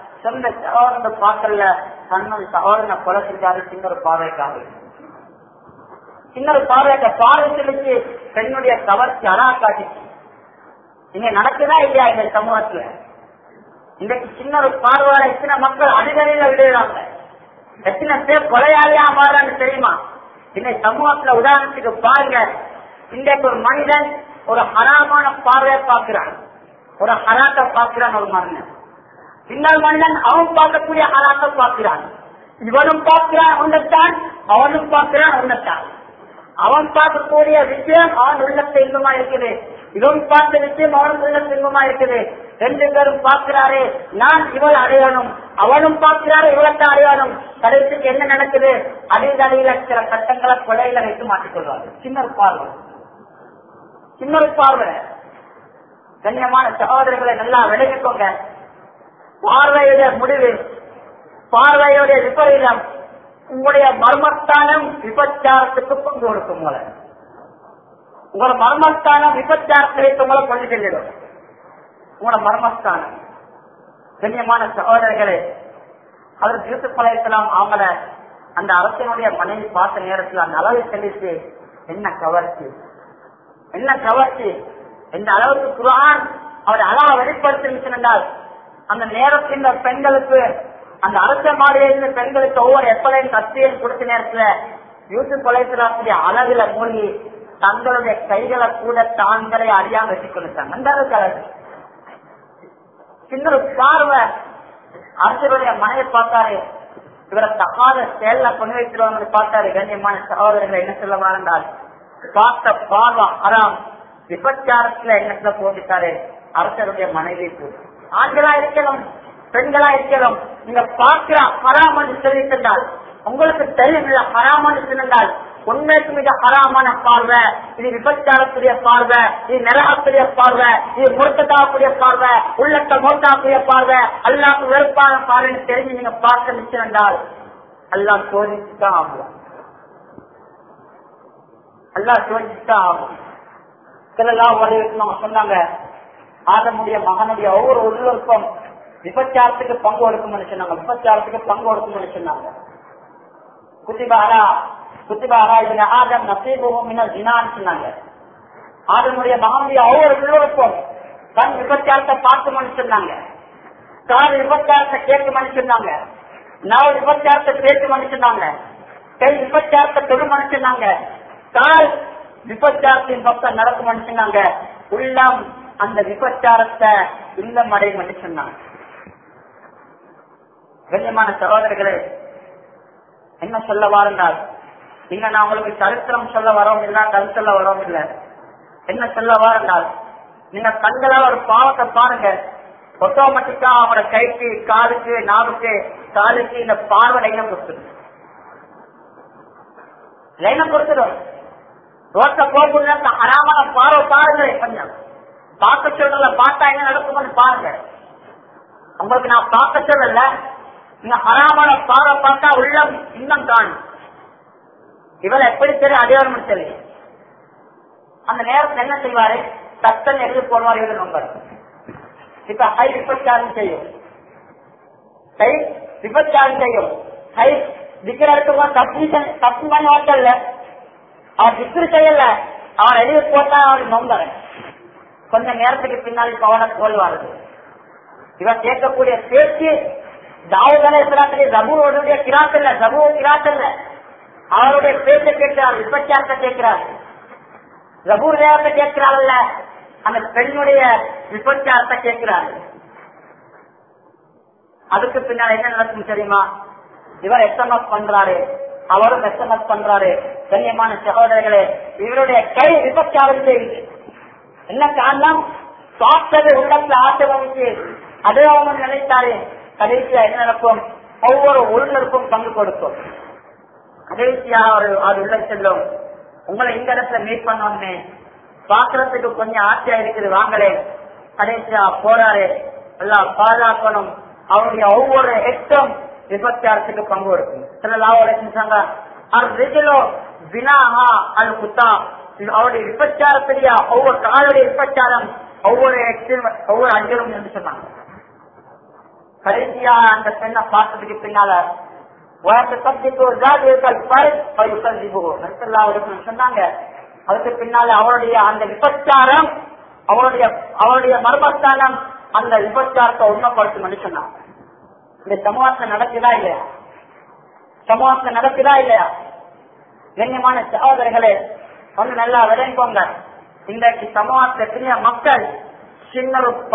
S2: தன்னோட சகோதரனை கொலை செஞ்சாரு. சின்னொரு பார்வைக்காக பார்வை சொல்லிச்சு. பெண்ணுடைய கவர்ச்சி அழகா காட்டுச்சு. இங்க நடக்குதா இல்லையா இந்த சமூகத்துல? இன்றைக்கு சின்ன ஒரு பார்வையால எத்தனை மக்கள் அடிதலையில விடுறாங்க, எத்தனை பேர் கொலையாளியா மாறான்னு தெரியுமா? இன்னைக்கு சமூகத்துல உதாரணத்துக்கு பாருங்க, இன்றைக்கு ஒரு மனிதன் ஒரு ஹராமான பார்வையை பார்க்கிறான், ஒரு ஹராத்தை பார்க்கிறான். ஒரு மனிதன் இன்னொரு மனிதன் அவன் பார்க்கக்கூடிய ஹராத்தை பார்க்கிறான். இவனும் பார்க்கிறான் ஒன்றத்தான், அவனும் பார்க்கிறான் ஒன்றத்தான். அவன் பார்க்கக்கூடிய விஷயம் அவன் உள்ளத்தை இன்பமா இருக்குது, இவன் பார்த்த விஷயம் அவன் உள்ளத்தை இன்பமா இருக்குது. 2 பேரும் பார்க்கிறாரே, நான் இவள் அடையணும், அவனும் பார்க்கிறாரு இவளத்தான் அடையணும். கடைசிக்கு என்ன நடக்குது? அடிதடியில சில சட்டங்களை கொலையில வைத்து மாற்றிக்கொள்வார்கள். சின்ன பார்வை. கண்ணியமான சகோதரர்களை நல்லா விளங்கிக்கோங்க. பார்வையுடைய முடிவு, பார்வையுடைய விபரீதம் உங்களுடைய மர்மஸ்தானம் விபச்சாரத்துக்கு கொண்டு கொடுக்கும். உங்களோட மர்மஸ்தானம் விபச்சாரத்தை உங்களை கொண்டு செல்லிடும். உங்களோட மர்மஸ்தானம். கண்ணியமான சகோதரர்களே, அதற்கு யூசுப் அலைஹிஸ்ஸலாம் அவங்கள அந்த அரசனுடைய மனைவி பார்த்த நேரத்தில் அந்த அளவை செலுத்தி என்ன கவர்ச்சி எந்த அளவுக்கு குர்ஆன் அவர் அழகா வெளிப்படுத்திருந்தால் அந்த நேரத்தில் பெண்களுக்கு அந்த அரச மாளிகையில் பெண்களுக்கு ஒவ்வொரு எப்பளையும் கத்தியும் கொடுத்த நேரத்துல யூசுப் அலைஹிஸ்ஸலாமுடைய அளவில மூழ்கி தங்களுடைய கைகளை கூட தாங்களே அறியாம வச்சுக் கொண்டாங்க. அந்த அளவுக்கு அழகு. சின்ன ஒரு பார்வை. அரசருடைய மனையை பார்த்தாரு, இவரை தகாத செயல்ல பண்ணி வைக்கிறவங்க பார்த்தாரு. கண்ணியமான சகோதரர்களை என்ன சொல்ல வாழ்ந்தால் பார்த்த பார்வை ஹராம். விபச்சாரத்துல எண்ணத்துல போட்டுட்டாரு அரசருடைய மனைவி. ஆண்களா இருக்கலாம், பெண்களா இருக்கலாம், நீங்க பார்க்கிற ஹராம் என்று சொல்லிட்டால் உங்களுக்கு தெரியும் ஹராம் என்று சொன்னால் உண்மைக்கு மிக ஹராமான பார்வை. இது விபச்சாரத்துடைய பார்வை, இது நரகத்துடைய பார்வை, இது முறுக்கத்தாக்கூடிய பார்வை, உள்ளத்தை மோட்டாக்கூடிய பார்வை, அல்லாஹ்வுக்கு வெறுப்பான பார்வைன்னு தெரிஞ்சு நீங்க பார்க்க நிச்சயம் என்றால் அல்லாஹ் சோதிச்சுதான் ஆகும். அல்லாஹ் சோதிச்சுதான் ஆகும். ஸல்லல்லாஹு அலைஹி வஸல்லம் சொன்னாங்க, ஆதமுடைய மகனுடைய ஒவ்வொரு உள்ளுறுப்பும் விபச்சாரத்துக்கு பங்கு கொடுக்கும்னு சொன்னாங்க. விபச்சாரத்துக்கு பங்கு கொடுக்கும்னு சொன்னாங்க. ஆதம் நசீபுஹு மினல் ஜினான்னு சொன்னாங்க. ஆதமுடைய மகனுடைய ஒவ்வொரு உள்ளுறுப்பும் கண் விபச்சாரத்தை பார்க்கும்னு சொன்னாங்க. கால் விபச்சாரத்தை கேட்கும்னு சொன்னாங்க. நாள் விபச்சாரத்தை பேசும்னு சொன்னாங்க. கை விபச்சாரத்தை தொடும்னு சொன்னாங்க. கால் விபச்சாரத்தின் பக்கம் நடக்கும்னு சொன்னாங்க. உள்ளம் அந்த விபச்சாரத்தை இல்லம் அடையும் சொன்னாங்க. கண்ணியமான சகோதரர்களே, என்ன சொல்ல வாருந்தால் நீங்க நான் உங்களுக்கு சரித்திரம் சொல்ல வரோம் இல்ல, கல் சொல்ல வரோம் இல்ல. என்ன சொல்ல வாருந்தால் நீங்க கண்களால் ஒரு பாவத்தை பாருங்க, ஆட்டோமேட்டிக்கா அவங்களோட கைக்கு, காலுக்கு, நாவுக்கு, காலுக்கு இந்த பார்வை லைனம் கொடுத்துடும். லைனம் கொடுத்துடும். ரோட்ட போட்டு அறாமான பார்வை பாருங்க. கொஞ்சம் பார்க்க சொல்லல, பார்த்தா என்ன நடக்கும்னு பாருங்க. உங்களுக்கு நான் பார்க்க சொல்லல, நீங்க ஹராமான பார்வை பார்த்தா உள்ளம் இன்னும் காணும். இவளை எப்படி தெரியும் அதிகாரம் தெரியும். அந்த நேரத்தில் என்ன செய்வாரு, சத்தம் எழுதி போடுவார். இவரு நம்பர் இப்ப ஹை விபச்சாரம் செய்யும், கை விபச்சாரம் செய்யும். ஹை திக்கிற தப்பு பண்ணி வாட்டல்ல, அவர் திக்கு செய்யல, அவர் எழுதி போட்டா அவர் நம்பர். கொஞ்ச நேரத்துக்கு பின்னாடி பவன கோல் வருது. இவர் கேட்கக்கூடிய பேச்சு தாவூத் அலைஹிஸ்ஸலாத்துடைய ஜபூருடைய கிராத் இல்ல, ஜபூர் கிராத் இல்ல. அவருடைய பேச்சை கேட்கிறார், விபச்சாரத்தை கேட்கிறார். ஜபூர் வேகத்தை கேட்கிறாள், அந்த பெண்ணுடைய விபச்சாரத்தை கேட்கிறார். அதுக்கு பின்னால் என்ன நடக்கும் தெரியுமா? இவர் எஸ்எம்எஸ் பண்றாரு, அவரும் எஸ்எம்எஸ் பண்றாரு. கண்ணியமான சகோதரர்களே, இவருடைய கை விபச்சாரம் செய்யுது. என்ன காரணம்? பார்த்தது உள்ளத்துல ஆசை வந்துச்சு, அதே அவங்க நினைத்தாரு. கடைசியா என்ன நடக்கும்? ஒவ்வொரு உள்ளருக்கும் பங்கு கொடுக்கும். கடைசியா அது உள்ள செல்லும். உங்களை இந்த இடத்துல மீட் பண்ணோன்னு பாக்குறதுக்கு கொஞ்சம் ஆசையா இருக்குது, வாங்களே. கடைசியா போறாரு. எல்லாம் பாதுகாக்கணும். அவருடைய ஒவ்வொரு எட்டும் விபச்சாரத்துக்கு பங்கு கொடுக்கும். அவருடைய விபச்சாரத்துடைய ஒவ்வொரு காலுடைய விபச்சாரம் ஒவ்வொரு ஒவ்வொரு அஞ்சலும் என்று சொன்னாங்க. கடைசியா அந்த பெண்ணை பார்த்ததுக்கு பின்னால சொன்னாங்க. அதுக்கு பின்னால அவருடைய அந்த விபச்சாரம், அவருடைய மர்மஸ்தானம் அந்த விபச்சாரத்தை உண்மைப்படுத்தும் சொன்னாங்க. இந்த சமூகத்தை நடக்குதா இல்லையா? சமூகத்தை நடக்குதா இல்லையா? கண்ணியமான சகோதரர்களே, வந்து நல்லா விளைங்கோங்க. இன்றைக்கு சமூகத்திய மக்கள் சின்ன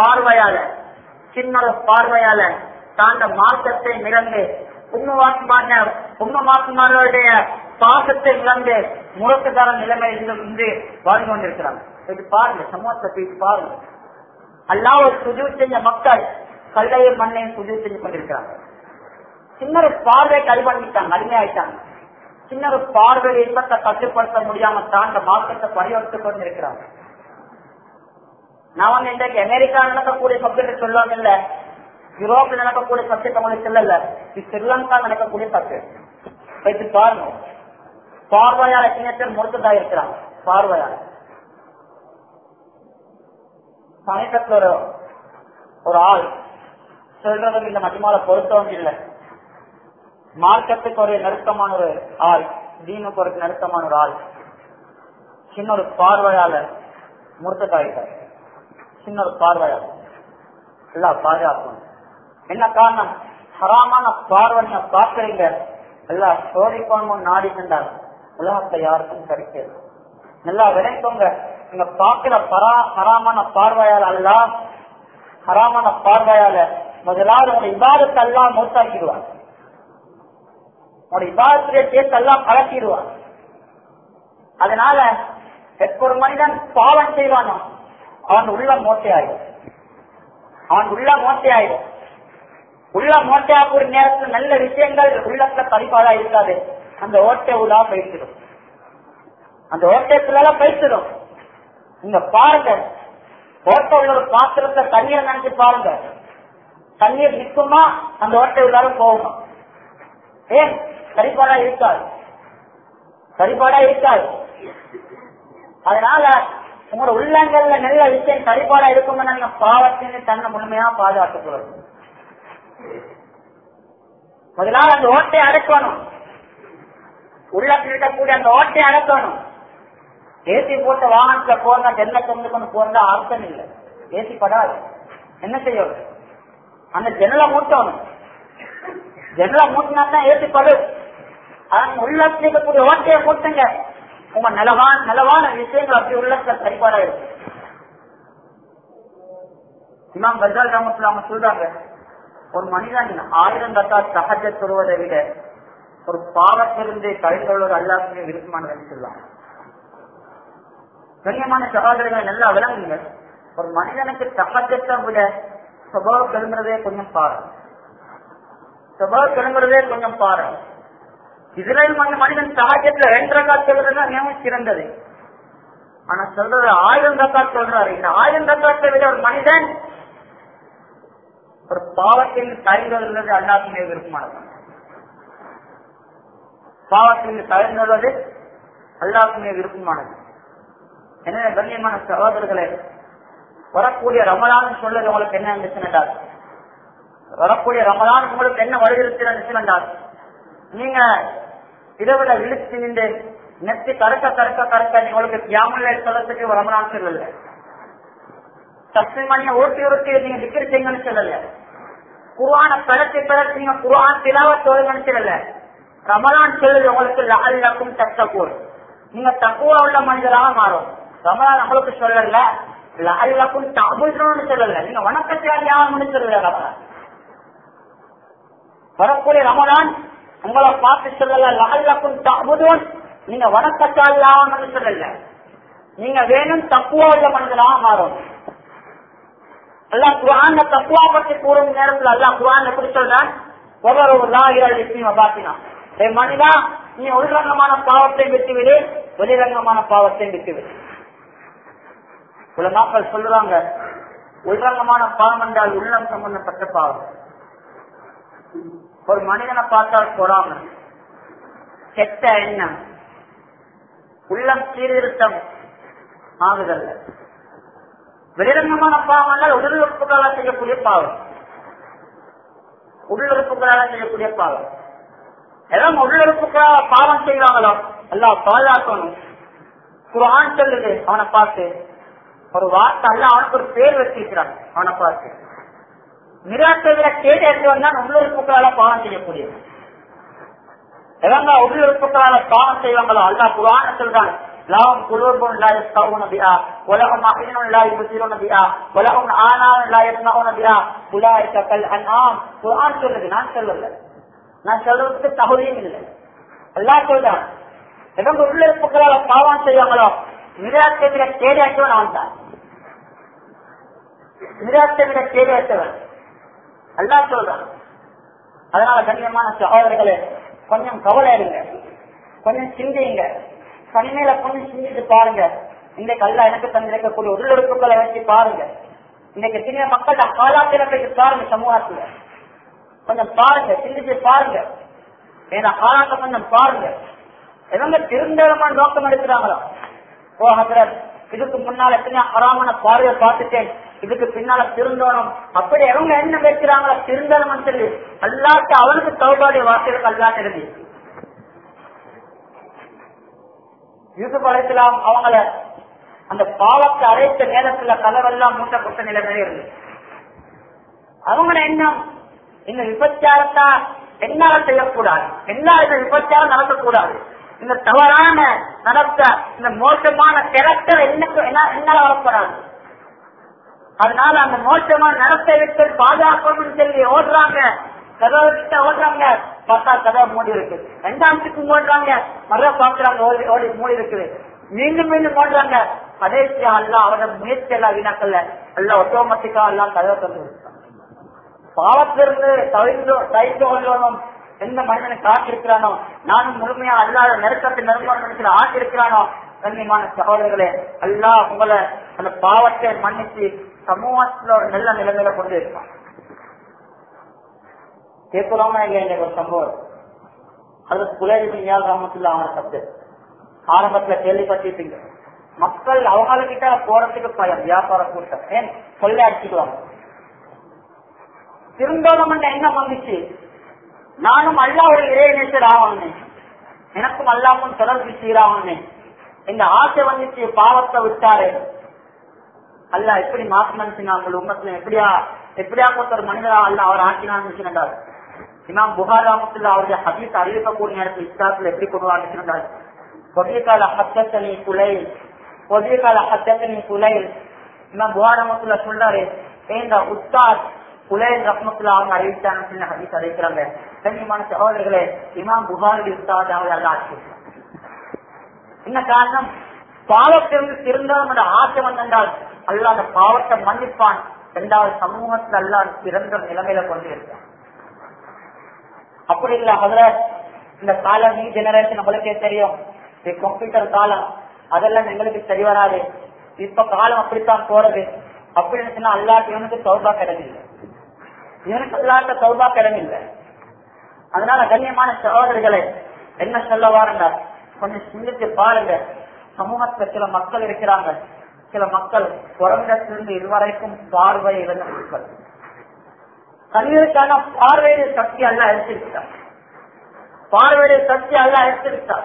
S2: பார்வையால தாண்ட மார்க்கத்தை இழந்து, உண்மைமாக்குமாரோடைய பாசத்தை இழந்து முரட்டுக்கார நிலைமையிலிருந்து வாழ்ந்து கொண்டிருக்கிறாங்க. இது பாருங்க, சமூகத்தை போய் பாருங்க. அல்லாஹ் சுஜூத் செஞ்ச மக்கள் கல்லையும் மண்ணையும் சுஜூத் செஞ்சு கொண்டிருக்கிறாங்க. சின்ன ஒரு பார்வைக்கு அடிபணிட்டாங்க, அடிமையாயிட்டாங்க. சின்ன ஒரு பார்வையை இன்பத்தை கட்டுப்படுத்த முடியாம தாண்ட மார்க்கத்தை பரிவர்த்திக் கொண்டிருக்கிறாங்க. நான் வந்து இன்றைக்கு அமெரிக்கா நடக்கக்கூடிய சப்ஜெக்ட் சொல்லவும் இல்லை, யூரோப்ல நடக்கக்கூடிய சப்ஜெக்ட் உங்களுக்கு சொல்லல, இது ஸ்ரீலங்கா நடக்கக்கூடிய சப்ஜெக்ட். வைத்து பாருங்க, பார்வையாளர் எத்தனை முழுக்கதா இருக்கிறாங்க. பார்வையாளர் சமீபத்தில் ஒரு ஆள் சொல்றதும் இந்த மதிமால பொருத்தவும் இல்லை. மார்க்கத்துக்கு ஒரு நெருக்கமான ஒரு ஆள், தீனுக்கு ஒரு நெருக்கமான ஒரு ஆள், சின்ன ஒரு பார்வையாளர் முழுக்கதாயிட்டார். சின்ன ஒரு பார்வையாளர் எல்லாம் பாதுகாக்கணும். என்ன காரணம்? ஹராமான பார்வை நீங்க பாக்குறீங்க, எல்லாம் சோதிக்கணும் நாடி சென்றால் உலகத்தை யாருக்கும் கிடைக்கிறது. நல்லா விளைக்கோங்க. நீங்க பாக்குற ஹராமான பார்வையால் அல்ல ஹராமான பார்வையால முதலாவது உங்க இபாதத்தை எல்லாம் மௌத்தாக்கிடுவார். உங்களோட இபாதத்துடைய சேர்த்து எல்லாம் கலக்கிடுவார். அதனால ஒரு மனிதன் பாவம் செய்வானோ அவன் உள்ள மோட்டையாயிடும். உள்ள மோட்டையாக்கூடிய நேரத்தில் நல்ல விஷயங்கள் உள்ளத்துல பரிபாடா இருக்காது. அந்த ஓட்டை உள்ளா போயிடும். அந்த ஓட்டைக்குள்ள போயிடும். நீங்க பாருங்க, ஓட்டை உள்ள ஒரு பாத்திரத்தை தண்ணீரை நினைச்சு பாருங்க. தண்ணீர் நிற்குமா அந்த ஓட்டை உள்ளார போகணும். ஏன் சரிபாடா இருக்காது. அதனால உங்களோட உள்ளங்கள்ல நல்ல விஷயம் சரிபாடா இருக்கும்னு நீங்க பாவத்தின் தன்னை முழுமையா பாதுகாத்துக்கிறது. முதலாவது அந்த ஓட்டையை அடக்கணும். உள்ளத்தில் இருக்கக்கூடிய அந்த ஓட்டையை அடக்கணும். ஏசி போட்ட வாகனத்துல போறதா தென்னை கொண்டு கொண்டு போறதா அர்த்தம் இல்லை. ஏசி படாது. என்ன செய்யணும்? அந்த ஜன்னலை மூட்டணும். ஜன்னலை மூட்டினா தான் ஏசி படு. அதன் உள்ளத்தில் இருக்கக்கூடிய ஓட்டையை மூட்டுங்க. உங்க நலவான விஷயங்கள் அப்படி உள்ளத்துல சரிபாடா இருக்கு. இமாம் கஜால் ரஹ்மத்துல்லாஹி அவங்க சொல்றாங்க, ஒரு மனிதன் 1000 ரக்காத் தஹஜ்ஜத் தொழுவதை விட ஒரு பாவத்திலிருந்து கழிந்து கொள்வது அல்லாஹ்வுக்கு விருப்பமானதுன்னு சொல்லுவாங்க. கண்ணியமான சகோதரர்களை நல்லா விளங்குங்க. ஒரு மனிதனுக்கு தஹஜ்ஜத்தை விட சுபஹ் கிளம்புறதே கொஞ்சம் பாரு. இஸ்ரேல் மனிதன் தஹஜ்ஜத்ல 2 ரக்காத் சொல்றதுன்னா மிகவும் சிறந்தது. ஆனா சொல்றது 1000 ரக்காத் சொல்றாரு. இந்த 1000 ரக்காத்தை விட ஒரு மனிதன் ஒரு பாவத்தில் கழிந்து அல்லாஹ்வுக்கு விருப்பமானது. பாவத்தில் கழிந்து அல்லாஹ்வுக்கு விருப்பமானது. எனவே கண்ணியமான சகோதரர்களே, வரக்கூடிய ரமலான் சொல்றது உங்களுக்கு என்ன இருந்துச்சுன்னா, வரக்கூடிய ரமலான் உங்களுக்கு என்ன வருகிறதுன்னா, நீங்க இதை விட இழுத்து நின்று நெத்தி கறக்க உங்களுக்கு கியாமுல்லை சொல்லத்துக்கு ரமலான் சொல்லல. தஸ்மீமணியை ஓட்டி நீங்க திக்ர் செய்யுங்கன்னு சொல்லல. குர்ஆனை பிறத்தி நீங்க குர்ஆன் திலாவத் தொழுங்கன்னு சொல்லல. ரமலான் சொல்லுது உங்களுக்கு லஅல்லக்கும் தத்தகூன், நீங்க தக்குவா உள்ள மனிதராக மாறும். ரமலான் உங்களுக்கு சொல்லல லஅல்லக்கும் தஅபுதுன்னு சொல்லல. நீங்க வணக்கத்தியாகணும்னு சொல்லல. ரமலான் வரக்கூடிய ரமலான் உங்களை பார்த்து சொல்லல லஅல்லக்கும் தஅபுதுன், நீங்க வணக்கத்தாகணும்னு சொல்லல. நீங்க வேணும் தக்குவா உள்ள மனிதராக மாறும். அல்லாஹ் குர்ஆன்ல தக்வா பத்தி கூறும் நேரத்தில் அல்லாஹ் குர்ஆன் எப்படி சொல்றான்? மனிதா, நீ உள்ரங்கமான பாவத்தை விட்டுவிடு, வெளிரங்கமான பாவத்தை விட்டுவிடு. உலமாக்கள் சொல்றாங்க, உள்ரங்கமான பாவம் என்றால் உள்ளம் சம்பந்தப்பட்ட பாவம். ஒரு மனிதனை பார்த்தால் பொறாமை, கெட்ட எண்ணம், உள்ளம் சீர்திருத்தம் ஆகுதல்ல. வெளிரங்கமான பாவம் என்றால் உடல் உறுப்புகளால் செய்யக்கூடிய பாவம். எல்லாம் உள்ளுறுப்புகளால் பாவம் செய்வாங்களோ எல்லாம் பாதுகாக்கணும். குர்ஆன் சொல்லுது அவனை பார்த்து ஒரு வார்த்தை அல்ல, அவனுக்கு ஒரு பேர் வச்சிருக்கிறான். அவனை பார்த்து நிராசையில கேடு எடுத்தவன் தான் உள்ளுறுப்புகளால பாவம் செய்யக்கூடியது. எவங்க உள்ளுறுப்புகளால பாவம் செய்வாங்களோ அல்லாஹ் குர்ஆன் சொல்றான், லஹும் குலூபுன் லா யஸ்மஊன பிஹா வலஹும் அஃயுனுன் லா யுப்சிரூன பிஹா வலஹும் ஆனான் லா யஸ்மஊன பிஹா உலாயிக கல் அன்ஆம். குர்ஆன் சொல்லுது, நான் சொல்லல. நான் சொல்றதுக்கு தகுதியும் இல்லை. அல்லாஹ் சொல்றான், எவங்க உள்ளுறுப்புகளால பாவம் செய்வாங்களோ நிராசை விட கேடாற்றவன் அவன் தான். நிராசை விட கேடாற்றவன் அல்லாஹ் சொல்றான். அதனால கண்ணியமான சகோதரர்களே, கொஞ்சம் கவலை இருங்க, கொஞ்சம் சிந்திங்க, தனிமையில கொஞ்சம் சிந்திட்டு பாருங்க. இன்றைக்கு அல்லா எனக்கு தந்திருக்கக்கூடிய உள்ளுறுப்புகளை வச்சு பாருங்க. இன்னைக்கு சின்ன மக்கள்கிட்ட காலாத்திரத்தை பாருங்க, சமூகத்துல கொஞ்சம் பாருங்க, சிந்திச்சு பாருங்க. ஏன்னா காலாத்தை கொஞ்சம் பாருங்க. எவங்க திருந்தமான நோக்கம் எடுக்கிறாங்களோ, ஓ ஹஜ்ரத் இதுக்கு முன்னால எத்தனை ஹராமான பார்வையை பார்த்துட்டேன், இதுக்கு பின்னால திருந்தோணும், அப்படி எவங்க என்ன வைக்கிறாங்களோ திருந்தணும் சொல்லி அல்லாஹ்க்கு அவனுக்கு தௌபாவுடைய வார்த்தைகளுக்கு அல்லாஹ் இருந்து யூசுப் அலைஹிஸ்ஸலாம் அவங்கள அந்த பாவத்தை அழைத்த நேரத்துல கதவெல்லாம் மூட்டப்பட்ட நிலைமையில இருந்து அவங்கள என்ன இந்த விபச்சாரத்தா என்னால செய்யக்கூடாது, என்ன இந்த விபச்சாரம் நடக்கக்கூடாது, இந்த தவறான நடத்த இந்த மோசமான கேரக்டர் என்னால வரப்படாது. அதனால அந்த மோசமான நடத்தை விட்டு பாதுகாக்கணும்னு சொல்லி ஓடுறாங்க, கதவை கிட்ட ஓடுறாங்க, பார்த்தா கதவை மூடி இருக்கு. ரெண்டாமத்துக்கு ஓடுறாங்க, மறுபடியும் பாக்குறாங்க ஓடி மூடி இருக்குது. மீண்டும் மீண்டும் ஓடுறாங்க. கடைசியா எல்லாம் அவரோட முயற்சி எல்லாம் வீணாக்கல்ல, எல்லாம் ஆட்டோமேட்டிக்கா எல்லாம் கதவை தந்து பாவத்திலிருந்து தவிர்த்து கொள்ளணும். எந்த மனிதனை காத்திருக்கிறானோ, நானும் முழுமையா அல்லாத நெருக்கத்தை நெருங்கணும் ஆட்டிருக்கிறானோ, கண்ணியமான சகோதரர்களே, அல்லாஹ் உங்களை அந்த பாவத்தை மன்னிச்சு சமூகத்துல ஒரு நல்ல நிலைமையில கொண்டு இருப்பான். கேட்கலாமா இல்லையா? ஒரு சம்பவம், அது குலேஜியால் கிராமத்துல அவனை சத்து ஆரம்பத்துல கேள்விப்பட்டிருப்பீங்க. மக்கள் அவங்ககிட்ட போறதுக்கு பயம், வியாபார கூட்டம், ஏன் கொள்ளை அடிச்சுக்குவாங்க. திருந்தோம் என்ன வந்துச்சு, நானும் அல்லாவுடைய இறைநேசர் ஆகணும், எனக்கும் அல்லாமும் தொடர்பு சீராகணும், இந்த ஆசை வந்துச்சு. பாவத்தை விட்டாரு அல்ல, எப்படி மாசம் உம்மத்துல எப்படியா ஒரு மனிதரா அல்ல அவர் ஆக்கினான்னு இமாம் புகார் ரஹ்மத்துல்லாஹி அவருடைய ஹதீஸ் அறிவிக்கக்கூடிய நேரத்தில் இஸ்லாத்துல எப்படி கொண்டு வாழ்ந்துச்சுன்றார். பொதியகால ஹத்தனி குலைல், பொதியகால ஹத்தனி குலைல். இமாம் புகார் ரஹ்மத்துல்லாஹி சொல்றாரு, இந்த உஸ்தாத் குலைல் ரஹ்மத்துல்லாஹி அவங்க அறிவிச்சாங்க ஹதீஸ் அறிவிக்கிறாங்க. கண்ணியமான சகோதரர்களே, இமாம் புகாரி உஸ்தாத் அவங்க எல்லாம் ஆச்சு. என்ன காரணம்? பாவத்திலிருந்து திருந்தவங்க ஆசை வந்தால் அல்லாஹ் அந்த பாவத்தை மன்னிப்பான். இரண்டாவது சமூகத்தில் அல்லாஹ் சிறந்த நிலைமையில கொண்டு இருக்கான். அப்படி இல்ல ஹஜ்ரத், இந்த காலம் நியூ ஜெனரேஷன் நம்மளுக்கே தெரியும், கம்ப்யூட்டர் காலம், அதெல்லாம் எங்களுக்கு சரி வராது. இப்ப காலம் அப்படித்தான் போறது. அப்படின்னு சொன்னா அல்லாஹ் இவனுக்கு தௌபா கிடமில்லை, இவனுக்கு அல்லாஹ்ட்ட தௌபா கிடமில்லை. அதனால கண்ணியமான சகோதரர்களே, என்ன சொல்ல வாருங்க, கொஞ்சம் சிந்திச்சு பாருங்க. சமூகத்துல சில மக்கள் இருக்கிறாங்க, சில மக்கள் குறைந்தத்திலிருந்து இதுவரைக்கும் பார்வை இழந்த மக்கள். கண்ணிற்கான பார்வையுடைய சக்தி அல்ல எடுத்திருக்கிறார், பார்வையுடைய சக்தி அல்ல எடுத்திருக்கிறார்.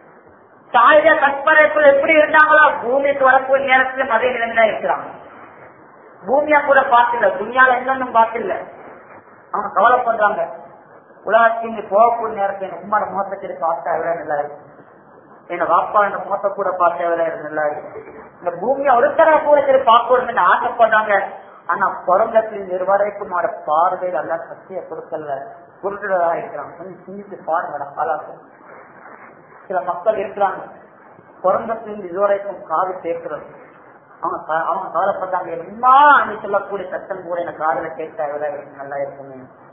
S2: தாய கற்பனைக்குள் எப்படி இருந்தாங்களோ பூமிக்கு வரக்கூடிய நேரத்திலும் அதே நிலைமையில இருக்கிறாங்க. பூமியா கூட பார்த்தில்ல, துணியால என்னன்னு பார்த்தில்ல. அவங்க கவலைப்படுறாங்க, உலகத்தின் போகக்கூடிய நேரத்தில் உம்மோட முகத்தை பார்த்தா எவ்வளவு நல்லா இருக்கு, எங்க வாப்பா இந்த முகத்தை கூட பார்த்தா எவ்வளவு நல்லா இருக்கு. இந்த பூமியை ஒருத்தர கூட சரி பார்க்கணும்னு ஆசைப்படுறாங்க. ஆனா பிறந்தத்தில் இருவரைக்கும் பார்வையில் அல்ல சக்தியை கொடுக்கல, குருடா இருக்கிறாங்க. கொஞ்சம் சிந்தித்து பாருங்க காலாக்கு. சில மக்கள் இருக்கிறாங்க, பிறந்தத்தில் இதுவரைக்கும் காது கேட்கிறது. அவங்க கவலைப்படுறாங்க, என்னமா நீ சொல்லக்கூடிய சத்தம் கூட எனக்கு காதுல கேட்டா எவ்வளவு நல்லா இருக்குமே,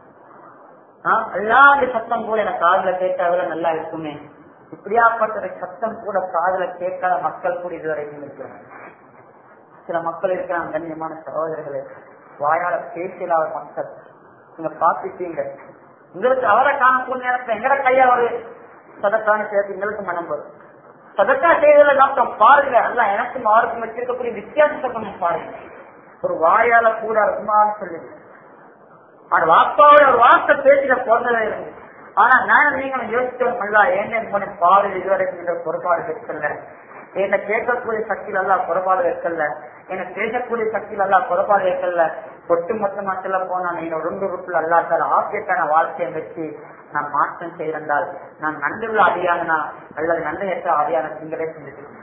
S2: எல்லாம் சத்தம் கூட எனக்கு காதுல கேட்டா எவ்வளவு நல்லா இருக்குமே. இப்படியாப்பட்ட சத்தம் கூட காதுல கேட்காத மக்கள் கூட இதுவரைக்கும் இருக்கிறாங்க. சில மக்கள் இருக்கிறாங்க கண்ணியமான சகோதரர்களே, வாயால பேசலாத மக்கள். நீங்க பாத்துட்டீங்க, உங்களுக்கு அவரை காணக்கூடிய நேரத்தில் எங்கட கையா ஒரு சதக்கான சேர்த்து எங்களுக்கு மனம் வரும். சதக்கா செய்வதில்லை நோக்கம் பாருங்க, எல்லாம் எனக்கும் அவருக்கும் வச்சிருக்கக்கூடிய வித்தியாசத்தை கொஞ்சம் பாருங்க. ஒரு வாயால கூட ரொம்பன்னு சொல்லுது, ஆனா வாப்பாவோட ஒரு வார்த்தை பேசிட போறதே இருக்கு. ஆனா நான் நீங்க யோசிச்சோம், என்ன பாடு இதுவரைக்கும் பொறுப்பாடு வைக்கல, என்ன கேட்கக்கூடிய சக்தியில் எல்லாம் புறப்பாடு வைக்கல, என்ன பேசக்கூடிய சக்தியில் எல்லாம் புறப்பாடு வைக்கல. ஒட்டு மொத்தமா சொல்ல போனா நீங்க ரெண்டு ரூட்டில் அல்லாத்தால் ஆசியக்கான வாழ்க்கையை வச்சு நான் மாற்றம் செய்திருந்தால் நான் நன்றுள்ள அதிகாரனா அல்லது நன்றையற்ற அதிகார சிங்களே செஞ்சுட்டு.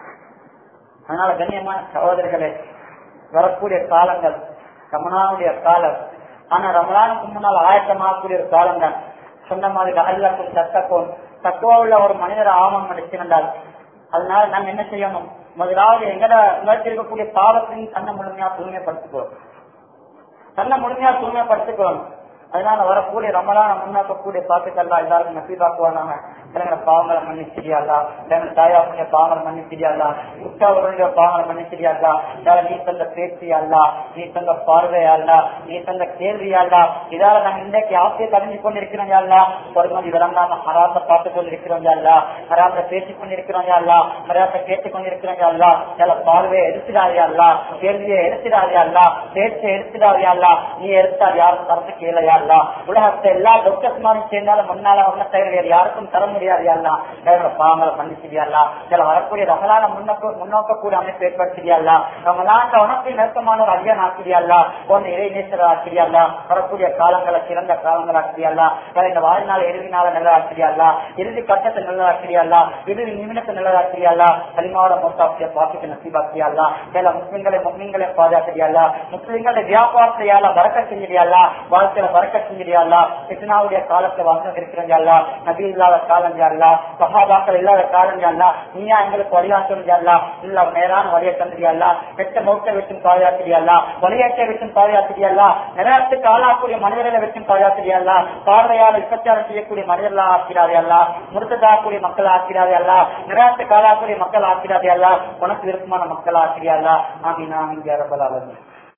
S2: அதனால கண்ணியமான சகோதரர்களே, வரக்கூடிய காலங்கள் ரமணானுடைய காலம். ஆனா ரமணானுக்கு முன்னால் ஆயத்தமாகக்கூடிய ஒரு காலம் தான். சொன்ன மாதிரி அல்லாக்கும் தத்தக்கும் தக்குவா உள்ள ஒரு மனிதர் ஆமம் அடிச்சிருந்தால் அதனால நாங்க என்ன செய்யணும், முதலாவது எங்களுக்கு இருக்கக்கூடிய பாவத்தையும் தன்னை முழுமையா தூய்மைப்படுத்திக்கிறோம், தன்னை முழுமையா தூய்மைப்படுத்திக்கிறோம். அதனால வரக்கூடிய ரமலான முன்னாக்கக்கூடிய பாத்துக்கெல்லாம் எல்லாருக்கும் நசீபாக்குவாங்க. எங்களை பாவங்களை மன்னிச்சிரியாதா, எங்களை தாயாவுடைய பாவங்களை மன்னிச்சிரியாதா, உற்றாவருடைய பாவங்களை மன்னிச்சிரியாதா, நீ தந்த பேச்சியாளா, நீ தந்த பார்வையாளா, நீ தந்த கேள்வியாளா, இதால நாங்க இன்றைக்கு ஆசையை தெரிஞ்சு கொண்டிருக்கிறோம் யாழ்லா, பொறுமதி விளங்காம ஹராத்தை பார்த்து கொண்டிருக்கிறோம் யாழ்லா, ஹராத்தை பேசிக் கொண்டிருக்கிறோம் யாழ்லா, ஹராத்தை கேட்டுக் கொண்டிருக்கிறோம் யாழ்லா, சில பார்வையை எடுத்துடாதியாள்லா, கேள்வியை எடுத்துடாதியாள்லா, பேச்சை எடுத்துடாதியாள்லா, நீ எடுத்தால் யாரும் தரத்து கேளையா அல்லா. உலகத்தை எல்லா டாக்டர்ஸ் மாதிரி சேர்ந்தாலும் முன்னால ஒன்ன தவிர யாருக்கும் தர முடியாது அல்லா. பாவங்களை பண்ணிச்சிடியா, சில வரக்கூடிய ரகலான முன்னோக்க கூட அமைப்பு ஏற்படுத்தியா, நம்ம நாட்டை உனக்கு நெருக்கமான ஒரு ஐயன் ஆக்கிறியா, போன்ற இறை நேசர் ஆக்கிறியா, வரக்கூடிய காலங்களை சிறந்த காலங்கள் ஆக்கிறியா, இந்த வாழ்நாள் இறுதி நாள நல்ல ஆக்கிறியா, இறுதி கட்டத்தை நல்ல ஆக்கிறியா, இறுதி நிமிடத்தை நல்ல ஆக்கிறியா, கலிமாவோட மொத்தாப்பிய பாக்கிட்டு நசீபாக்கியா, சில முஸ்லிம்களை பாதுகாக்கிறியா, முஸ்லிம்களுடைய வியாபாரத்தையால வரக்க செஞ்சிடியா, வாழ்க்கையில வரக்க செஞ்சிடியா, கிருஷ்ணாவுடைய காலத்தை வாழ்க்கை இருக்கிறா, நபி இல்லாத காலம் ஜாலா, சஹாபாக்கள் இல்லாத காலம் ஜாலா, நீயா எங்களுக்கு வழியாற்றம் ஜாலா, இல்ல நேரான வழியை தந்திரியா, பெற்ற மௌத்தை வச்சும் பாதுகாத்திரியா, வழியாற்றை வச்சும் பாதுகாத்திரியா, நிலத்துக்கு ஆளாக்கூடிய மனிதர்களை வச்சும் பாதுகாத்திரியா, பார்வையால் விபச்சாரம் செய்யக்கூடிய மனிதர்களா ஆக்கிறாரியா, முருத்ததாக்கூடிய மக்கள் ஆக்கிறாரியா, நிலத்துக்கு ஆளாக்கூடிய மக்கள் ஆக்கிறாரியா, உனக்கு விருப்பமான மக்கள் ஆக்கிறாரியா. ஆமீன் ஆமீன் யா ரப்பல் ஆலமீன்.